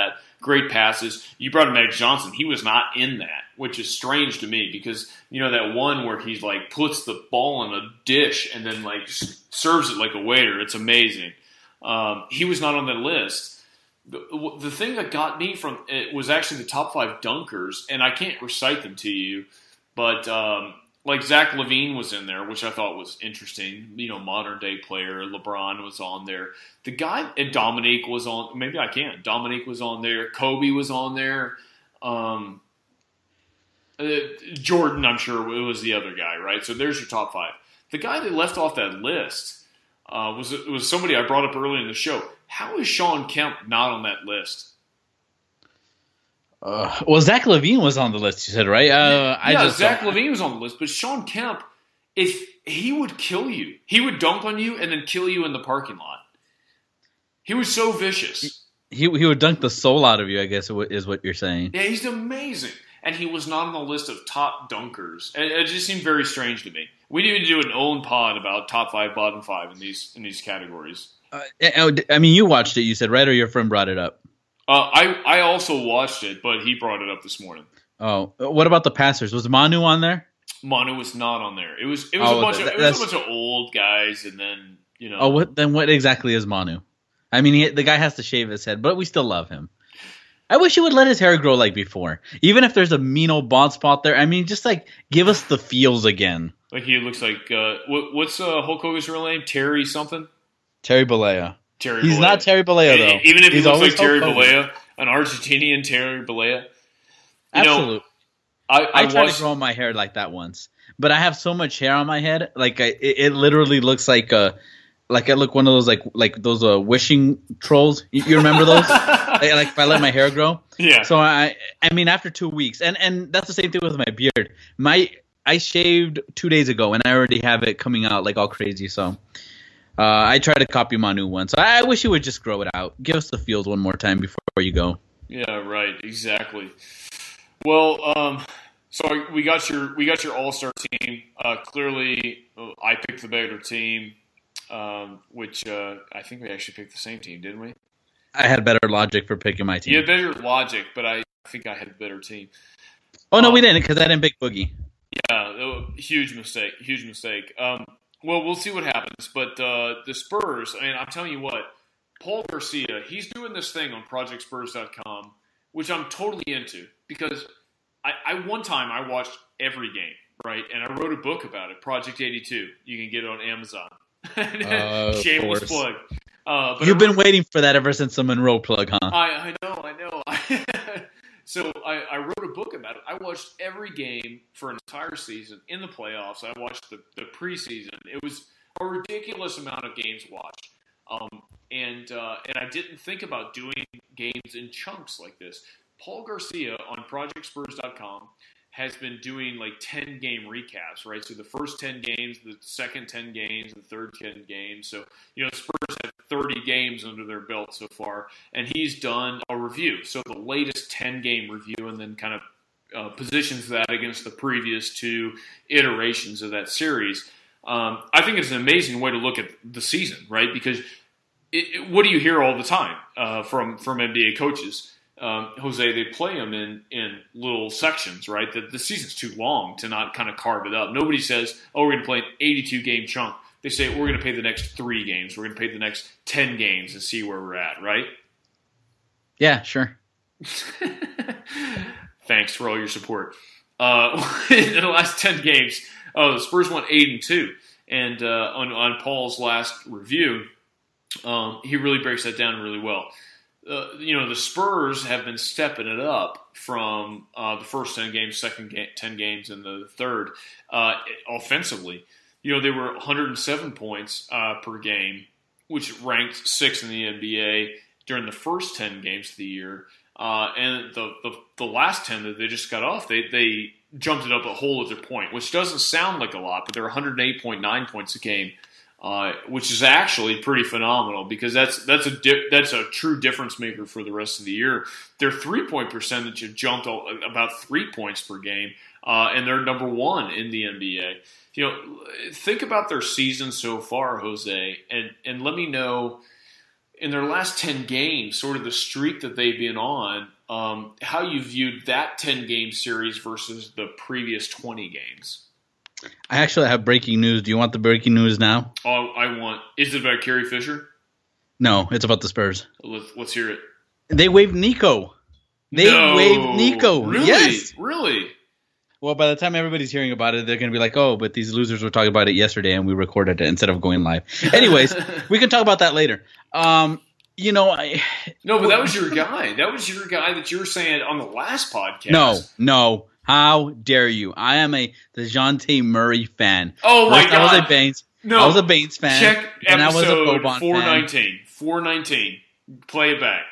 great passes. You brought up Magic Johnson. He was not in that, which is strange to me because, you know, that one where he's like puts the ball in a dish and then like serves it like a waiter. It's amazing. Um, he was not on that list. The, the thing that got me from it was actually the top five dunkers, and I can't recite them to you, but um, like Zach LaVine was in there, which I thought was interesting. You know, modern day player. LeBron was on there. The guy, and Dominique was on. Maybe I can. Dominique was on there. Kobe was on there. Um, uh, Jordan, I'm sure, it was the other guy, right? So there's your top five. The guy that left off that list uh, was was somebody I brought up earlier in the show. How is Shawn Kemp not on that list? Uh, well, Zach LaVine was on the list, you said, right? Uh, I yeah, just Zach don't... LaVine was on the list, but Shawn Kemp, if he would kill you, he would dunk on you and then kill you in the parking lot. He was so vicious. He he would dunk the soul out of you, I guess, is what you're saying. Yeah, he's amazing, and he was not on the list of top dunkers. It, it just seemed very strange to me. We need to do an own pod about top five, bottom five in these in these categories. Uh, I mean, you watched it, you said, right? Or your friend brought it up? Uh, I I also watched it, but he brought it up this morning. Oh, what about the passers? Was Manu on there? Manu was not on there. It was it was oh, a bunch that, of it was a bunch of old guys, and then you know. Oh, what then? What exactly is Manu? I mean, he, the guy has to shave his head, but we still love him. I wish he would let his hair grow like before, even if there's a mean old bald spot there. I mean, just like give us the feels again. Like he looks like uh, what, what's uh, Hulk Hogan's real name? Terry something. Terry Bollea. Terry. He's Bollea. not Terry Bollea though. Even if he He's looks like Terry Hulk Bollea, an Argentinian Terry Bollea. You Absolutely. Know, I, I, I tried watched, to grow my hair like that once, but I have so much hair on my head, like I, it, it literally looks like a, like I look one of those like like those uh, wishing trolls. You, you remember those? like, like if I let my hair grow. Yeah. So I, I mean, after two weeks, and and that's the same thing with my beard. My I shaved two days ago, and I already have it coming out like all crazy. So. Uh, I tried to copy Manu once. I, I wish he would just grow it out. Give us the feels one more time before you go. Yeah, right. Exactly. Well, um, so we got your we got your all-star team. Uh, clearly, I picked the better team, um, which uh, I think we actually picked the same team, didn't we? I had better logic for picking my team. You had better logic, but I think I had a better team. Oh no, um, we didn't because I didn't pick Boogie. Yeah, huge mistake. Huge mistake. Um, Well, we'll see what happens. But uh, the Spurs, I mean, I'm telling you what, Paul Garcia, he's doing this thing on project spurs dot com, which I'm totally into because I, I one time I watched every game, right? And I wrote a book about it, Project eighty-two. You can get it on Amazon. Uh, Shameless plug. Uh, but You've I, been waiting for that ever since the Monroe plug, huh? I, I know, I know. So I, I wrote a book about it. I watched every game for an entire season in the playoffs. I watched the, the preseason. It was a ridiculous amount of games watched. Um, and uh, and I didn't think about doing games in chunks like this. Paul Garcia on project spurs dot com has been doing like ten game recaps, right? So the first ten games, the second ten games, the third ten games. So, you know, Spurs have thirty games under their belt so far, and he's done a review. So the latest ten game review, and then kind of uh, positions that against the previous two iterations of that series. Um, I think it's an amazing way to look at the season, right? Because it, it, what do you hear all the time uh, from, from N B A coaches? Um, Jose, they play them in, in little sections, right? The, the season's too long to not kind of carve it up. Nobody says, oh, we're going to play an eighty-two game chunk. They say, we're going to play the next three games. We're going to play the next ten games and see where we're at, right? Yeah, sure. Thanks for all your support. Uh, in the last ten games, oh, the Spurs went eight and two. And uh, on, on Paul's last review, um, he really breaks that down really well. Uh, you know, the Spurs have been stepping it up from uh, the first ten games, second ga- ten games, and the third uh, offensively. You know, they were one hundred seven points uh, per game, which ranked sixth in the N B A during the first ten games of the year. Uh, and the, the the last ten that they just got off, they they jumped it up a whole other point, which doesn't sound like a lot, but they're one hundred eight point nine points a game. Uh, which is actually pretty phenomenal because that's that's a di- that's a true difference maker for the rest of the year. Their three point percentage have jumped all, about three points per game, uh, and they're number one in the N B A. You know, think about their season so far, Jose, and and let me know in their last ten games, sort of the streak that they've been on. um, how you viewed that ten-game series versus the previous twenty games. I actually have breaking news. Do you want the breaking news now? Oh, I want. Is it about Carey Fisher? No, it's about the Spurs. Let's, let's hear it. They waived Nico. They no, waived Nico. Really? Yes. Really? Well, by the time everybody's hearing about it, they're going to be like, oh, but these losers were talking about it yesterday and we recorded it instead of going live. Anyways, we can talk about that later. Um, you know, I. No, but that was your guy. That was your guy that you were saying on the last podcast. No, no. How dare you? I am a DeJounte Murray fan. Oh, my First, God. I was a Baines. No. I was a Baines fan. Check and I was a episode Boban four fan. nineteen. four nineteen. Play it back.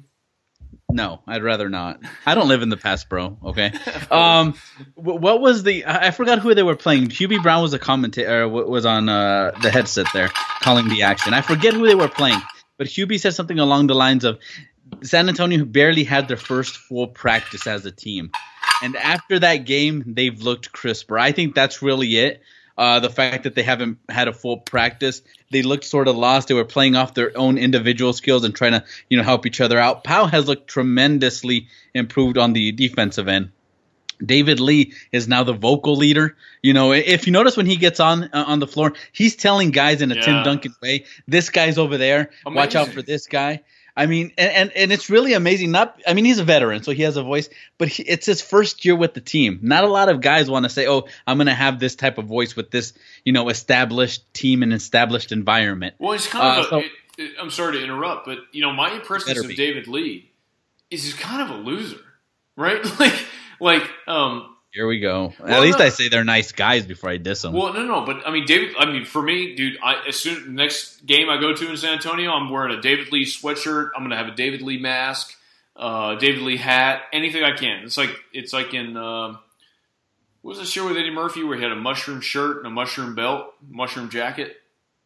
No, I'd rather not. I don't live in the past, bro. Okay. Um, what was the? I forgot who they were playing. Hubie Brown was a commentator. Was on uh, the headset there, calling the action. I forget who they were playing, but Hubie said something along the lines of San Antonio barely had their first full practice as a team, and after that game, they've looked crisper. I think that's really it. Uh, the fact that they haven't had a full practice, they looked sort of lost. They were playing off their own individual skills and trying to, you know, help each other out. Pau has looked tremendously improved on the defensive end. David Lee is now the vocal leader. You know, if you notice when he gets on uh, on the floor, he's telling guys in a Yeah. Tim Duncan way, "This guy's over there. Amazing. Watch out for this guy." I mean, and, and, and it's really amazing. Not, I mean, he's a veteran, so he has a voice, but he, it's his first year with the team. Not a lot of guys want to say, "Oh, I'm going to have this type of voice with this, you know, established team and established environment." Well, he's kind of Uh, a, so- it, it, I'm sorry to interrupt, but, you know, my impression Better of be. David Lee is he's kind of a loser, right? like, like, um, Here we go. Well, At least no. I say they're nice guys before I diss them. well, no, no, but I mean, David. I mean, for me, dude. I, as soon next game I go to in San Antonio, I'm wearing a David Lee sweatshirt. I'm gonna have a David Lee mask, uh, David Lee hat, anything I can. It's like it's like in uh, what was the show with Eddie Murphy where he had a mushroom shirt and a mushroom belt, mushroom jacket.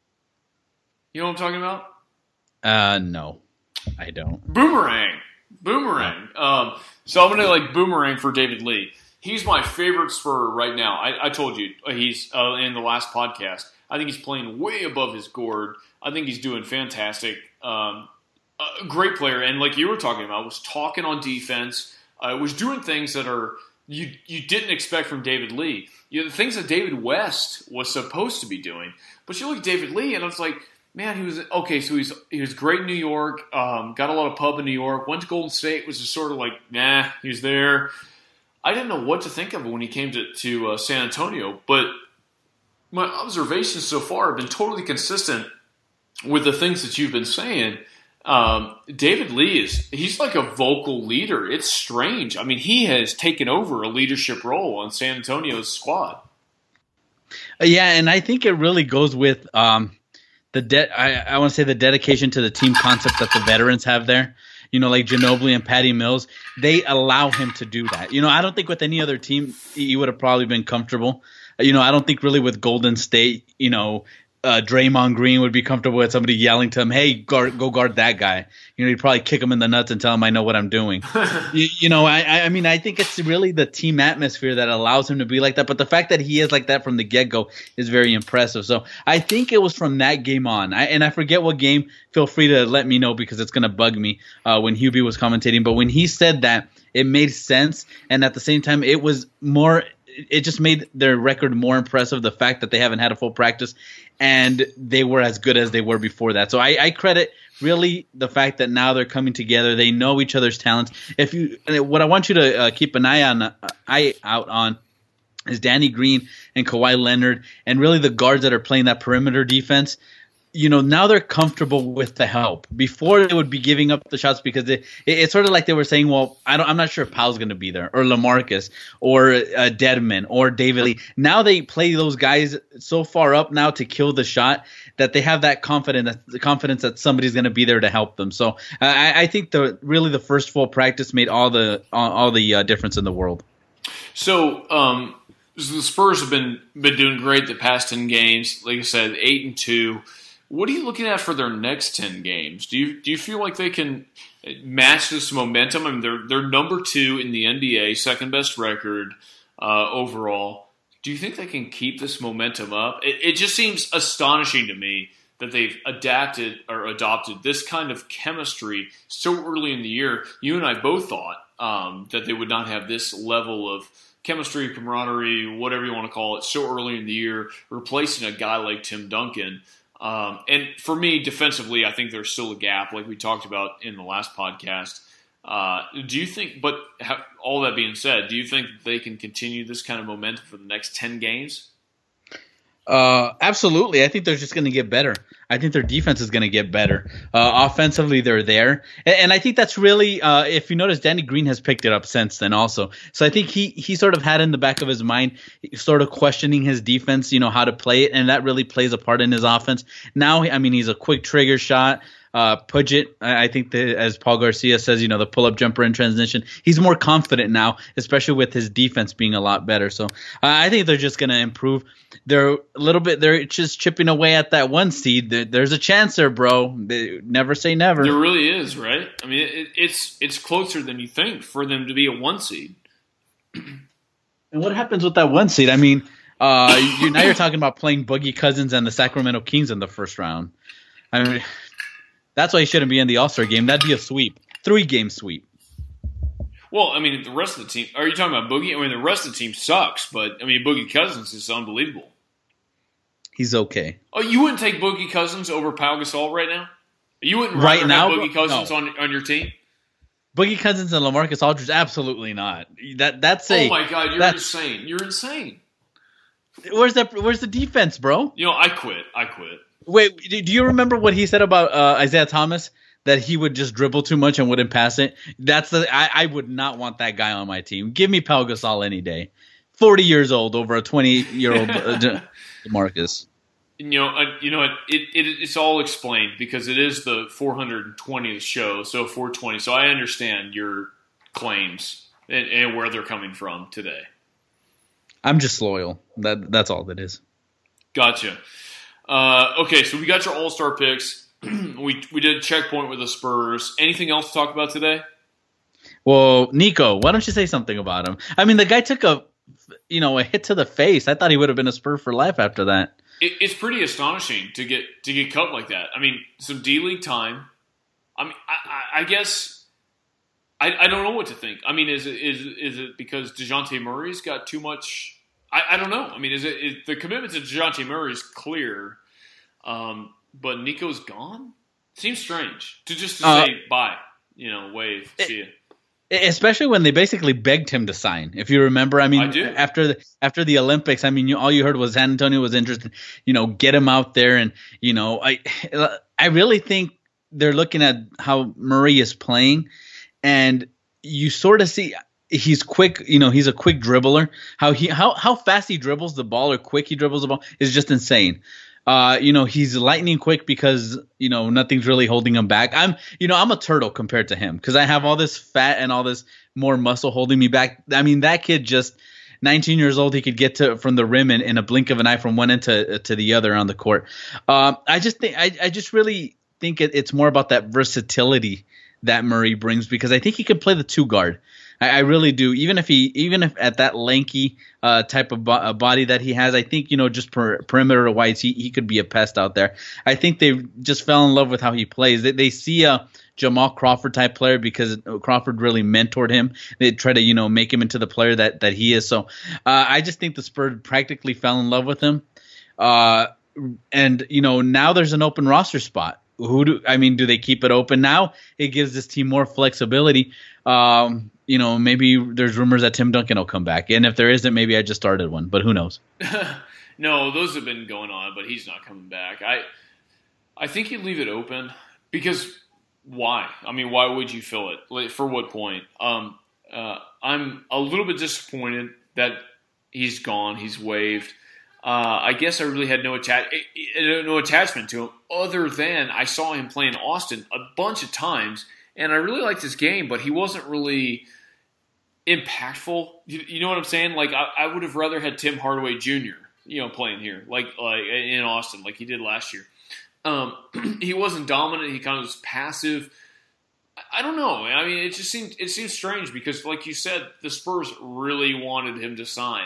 You know what I'm talking about? Uh, no, I don't. Boomerang, boomerang. Um, so I'm gonna like boomerang for David Lee. He's my favorite Spur right now. I, I told you he's uh, in the last podcast. I think he's playing way above his gourd. I think he's doing fantastic. Um, a great player, and like you were talking about, was talking on defense. Uh, was doing things that are you you didn't expect from David Lee. You know, the things that David West was supposed to be doing. But you look at David Lee, and I was like, man, he was okay. So he's he was great in New York. Um, got a lot of pub in New York. Went to Golden State. Was just sort of like, nah, he's there. I didn't know what to think of when he came to, to uh, San Antonio, but my observations so far have been totally consistent with the things that you've been saying. Um, David Lee is, he's like a vocal leader. It's strange. I mean, he has taken over a leadership role on San Antonio's squad. Uh, yeah, and I think it really goes with um, the de- I, I want to say the dedication to the team concept that the veterans have there. You know, like Ginobili and Patty Mills, they allow him to do that. You know, I don't think with any other team he would have probably been comfortable. You know, I don't think really with Golden State, you know, uh, Draymond Green would be comfortable with somebody yelling to him, "Hey, guard, go guard that guy." You know, he'd probably kick him in the nuts and tell him, "I know what I'm doing." you, you know, I, I mean, I think it's really the team atmosphere that allows him to be like that. But the fact that he is like that from the get-go is very impressive. So I think it was from that game on. I, and I forget what game. Feel free to let me know because it's going to bug me uh, when Hubie was commentating. But when he said that, it made sense. And at the same time, it was more – it just made their record more impressive, the fact that they haven't had a full practice and they were as good as they were before that. So I, I credit really the fact that now they're coming together. They know each other's talents. If you, what I want you to uh, keep an eye on, uh, eye out on is Danny Green and Kawhi Leonard and really the guards that are playing that perimeter defense. You know, now they're comfortable with the help. Before they would be giving up the shots because they, it, it's sort of like they were saying, well, I don't, I'm not sure if Powell's going to be there or LaMarcus or uh, Dedman or David Lee. Now they play those guys so far up now to kill the shot that they have that confidence, the confidence that somebody's going to be there to help them. So uh, I, I think the really the first full practice made all the all, all the uh, difference in the world. So, um, so the Spurs have been been doing great the past ten games. Like I said, eight and two. What are you looking at for their next ten games? Do you do you feel like they can match this momentum? I mean, they're they're number two in the N B A, second best record uh, overall. Do you think they can keep this momentum up? It, it just seems astonishing to me that they've adapted or adopted this kind of chemistry so early in the year. You and I both thought um, that they would not have this level of chemistry, camaraderie, whatever you want to call it, so early in the year, replacing a guy like Tim Duncan. Um, and for me, defensively, I think there's still a gap, like we talked about in the last podcast. Uh, do you think, but ha- all that being said, do you think they can continue this kind of momentum for the next ten games? Uh, absolutely. I think they're just going to get better. I think their defense is going to get better. Uh, offensively, they're there. And, and I think that's really, uh, if you notice, Danny Green has picked it up since then also. So I think he, he sort of had in the back of his mind, sort of questioning his defense, you know, how to play it. And that really plays a part in his offense. Now, I mean, he's a quick trigger shot. Uh, Pudgett, I think that, as Paul Garcia says, you know, the pull-up jumper in transition, he's more confident now, especially with his defense being a lot better. So uh, I think they're just going to improve. They're a little bit, they're just chipping away at that one seed. There, there's a chance there, bro. They never say never. There really is, right? I mean, it, it's it's closer than you think for them to be a one seed. And what happens with that one seed? I mean, uh, you, now you're talking about playing Boogie Cousins and the Sacramento Kings in the first round. I mean, that's why he shouldn't be in the All-Star game. That'd be a sweep. Three-game sweep. Well, I mean, the rest of the team – are you talking about Boogie? I mean, the rest of the team sucks, but, I mean, Boogie Cousins is unbelievable. He's okay. Oh, you wouldn't take Boogie Cousins over Pau Gasol right now? You wouldn't right rather now, have Boogie Cousins no. on on your team? Boogie Cousins and LaMarcus Aldridge? Absolutely not. That That's a – Oh, my God, you're insane. You're insane. Where's that? Where's the defense, bro? You know, I quit. I quit. Wait, do you remember what he said about uh, Isaiah Thomas? That he would just dribble too much and wouldn't pass it. That's the I, I would not want that guy on my team. Give me Pau Gasol any day. Forty years old over a twenty-year-old uh, DeMarcus. You know, uh, you know, it, it it's all explained because it is the four hundred twentieth show, so four twenty. So I understand your claims and, and where they're coming from today. I'm just loyal. That that's all that is. Gotcha. Uh, okay, so we got your All-Star picks. we we did a checkpoint with the Spurs. Anything else to talk about today? Well, Nico, why don't you say something about him? I mean, the guy took a you know a hit to the face. I thought he would have been a Spur for life after that. It, it's pretty astonishing to get to get cut like that. I mean, some D-League time. I mean, I, I, I guess I, I don't know what to think. I mean, is it is is it because DeJounte Murray's got too much? I, I don't know. I mean, is it is the commitment to DeJounte Murray is clear, um, but Nico's gone? Seems strange to just to uh, say bye, you know, wave, it, see you. Especially when they basically begged him to sign. If you remember, I mean, I do. after the after the Olympics, I mean, you, all you heard was San Antonio was interested. You know, get him out there, and you know, I I really think they're looking at how Murray is playing, and you sort of see. He's quick, you know, he's a quick dribbler. How he how how fast he dribbles the ball or quick he dribbles the ball is just insane. Uh, you know, he's lightning quick because, you know, nothing's really holding him back. I'm, you know, I'm a turtle compared to him because I have all this fat and all this more muscle holding me back. I mean, that kid just nineteen years old, he could get to from the rim in, in a blink of an eye from one end to to the other on the court. Um, I just think I, I just really think it, it's more about that versatility that Murray brings because I think he could play the two guard. I, I really do. Even if he, even if at that lanky uh, type of bo- uh, body that he has, I think, you know, just per- perimeter wise, he, he could be a pest out there. I think they just fell in love with how he plays. They, they see a Jamal Crawford type player because Crawford really mentored him. They try to, you know, make him into the player that, that he is. So uh, I just think the Spurs practically fell in love with him. Uh, and, you know, now there's an open roster spot. Who do I mean? Do they keep it open now? It gives this team more flexibility. Um, you know, maybe there's rumors that Tim Duncan will come back, and if there isn't, maybe I just started one. But who knows? No, those have been going on, but he's not coming back. I, I think you leave it open because why? I mean, why would you fill it? Like, for what point? Um, uh, I'm a little bit disappointed that he's gone. He's waived. Uh, I guess I really had no attach no attachment to him other than I saw him play in Austin a bunch of times, and I really liked his game, but he wasn't really impactful. You, you know what I'm saying? Like I, I would have rather had Tim Hardaway Junior, you know, playing here, like like in Austin, like he did last year. Um, he wasn't dominant. He kind of was passive. I, I don't know. I mean, it just seemed it seemed strange because, like you said, the Spurs really wanted him to sign.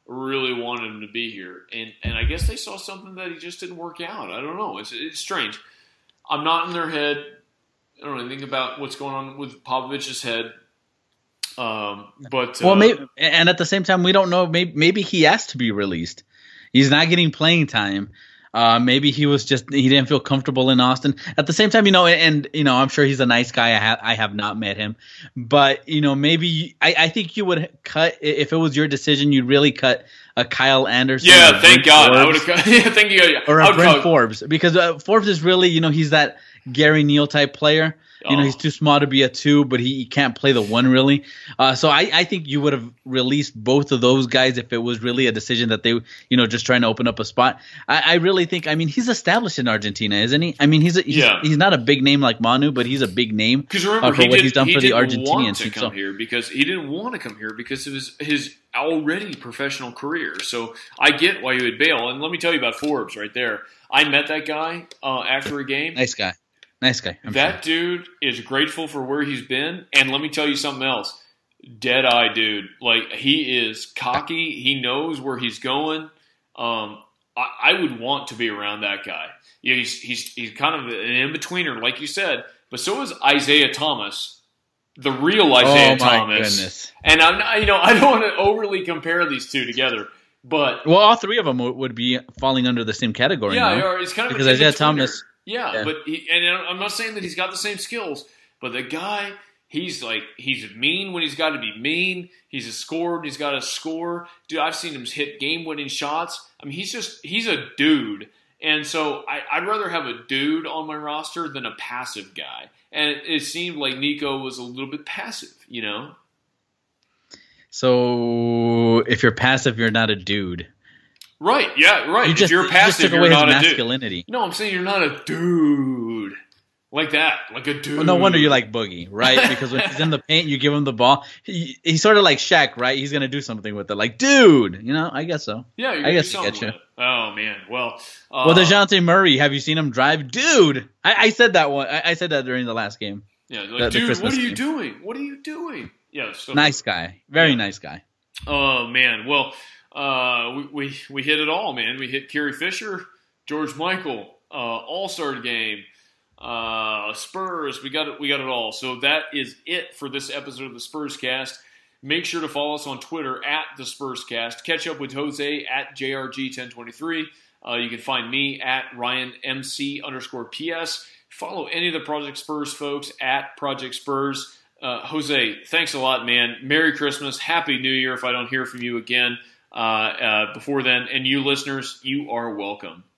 really wanted him to be here. And and I guess they saw something that he just didn't work out. I don't know. It's it's strange. I'm not in their head. I don't know anything about what's going on with Popovich's head. Um, but uh, well, maybe, and at the same time, we don't know. Maybe maybe he asked to be released. He's not getting playing time. Uh, maybe he was just he didn't feel comfortable in Austin. At the same time, you know, and you know, I'm sure he's a nice guy. I have I have not met him, but you know, maybe I, I think you would cut if it was your decision. You'd really cut a Kyle Anderson. Yeah, thank Brent God. Forbes, I would have cut. Yeah, thank you. Yeah. Or a Brent Forbes, because uh, Forbes is really, you know, he's that Gary Neal type player. You know, he's too small to be a two, but he, he can't play the one really. Uh, so I, I think you would have released both of those guys if it was really a decision that they, you know, just trying to open up a spot. I, I really think, I mean, he's established in Argentina, isn't he? I mean, he's a, he's, yeah. he's not a big name like Manu, but he's a big name because remember, uh, for he what did, he's done he for the didn't want Argentinians. to come so, here because he didn't want to come here because of his his already professional career. So I get why you would bail. And let me tell you about Forbes right there. I met that guy uh, after a game. Nice guy. Nice guy. I'm that sure. dude is grateful for where he's been. And let me tell you something else. Dead-eye dude. Like, he is cocky. He knows where he's going. Um, I, I would want to be around that guy. Yeah, he's, he's, he's kind of an in-betweener, like you said. But so is Isaiah Thomas, the real Isaiah oh, my Thomas. Goodness. And I'm not, you know, I don't want to overly compare these two together. But well, all three of them would be falling under the same category. Yeah, now, it's kind of because Isaiah Thomas. Yeah, yeah, but he, and I'm not saying that he's got the same skills, but the guy, he's like, he's mean when he's got to be mean. He's a scorer when he's got to score. Dude, I've seen him hit game-winning shots. I mean, he's just, he's a dude. And so I, I'd rather have a dude on my roster than a passive guy. And it, it seemed like Nico was a little bit passive, you know? So if you're passive, you're not a dude. Right, yeah, right. You if just, you're passive, you you're not his a masculinity. dude. No, I'm saying you're not a dude. Like that, like a dude. Well, no wonder you like Boogie, right? Because when he's in the paint, you give him the ball. He, he's sort of like Shaq, right? He's going to do something with it. Like, dude, you know, I guess so. Yeah, you're I guess do I get you. Oh, man. Well, uh, well, DeJounte Murray, have you seen him drive? Dude, I, I said that one. I, I said that during the last game. Yeah, like, the, dude, the what are you game. doing? What are you doing? Yeah, so, nice guy. Very yeah. nice guy. Oh, man. Well, uh, we, we, we hit it all, man. We hit Kerry Fisher, George Michael, uh, All-Star game. Uh, Spurs, we got it. We got it all. So that is it for this episode of the Spurs Cast. Make sure to follow us on Twitter at the Spurs Cast. Catch up with Jose at J R G ten twenty-three. Uh, you can find me at Ryan M C underscore P S. Follow any of the Project Spurs folks at Project Spurs. Uh, Jose, thanks a lot, man. Merry Christmas, Happy New Year. If I don't hear from you again uh, uh, before then, and you listeners, you are welcome.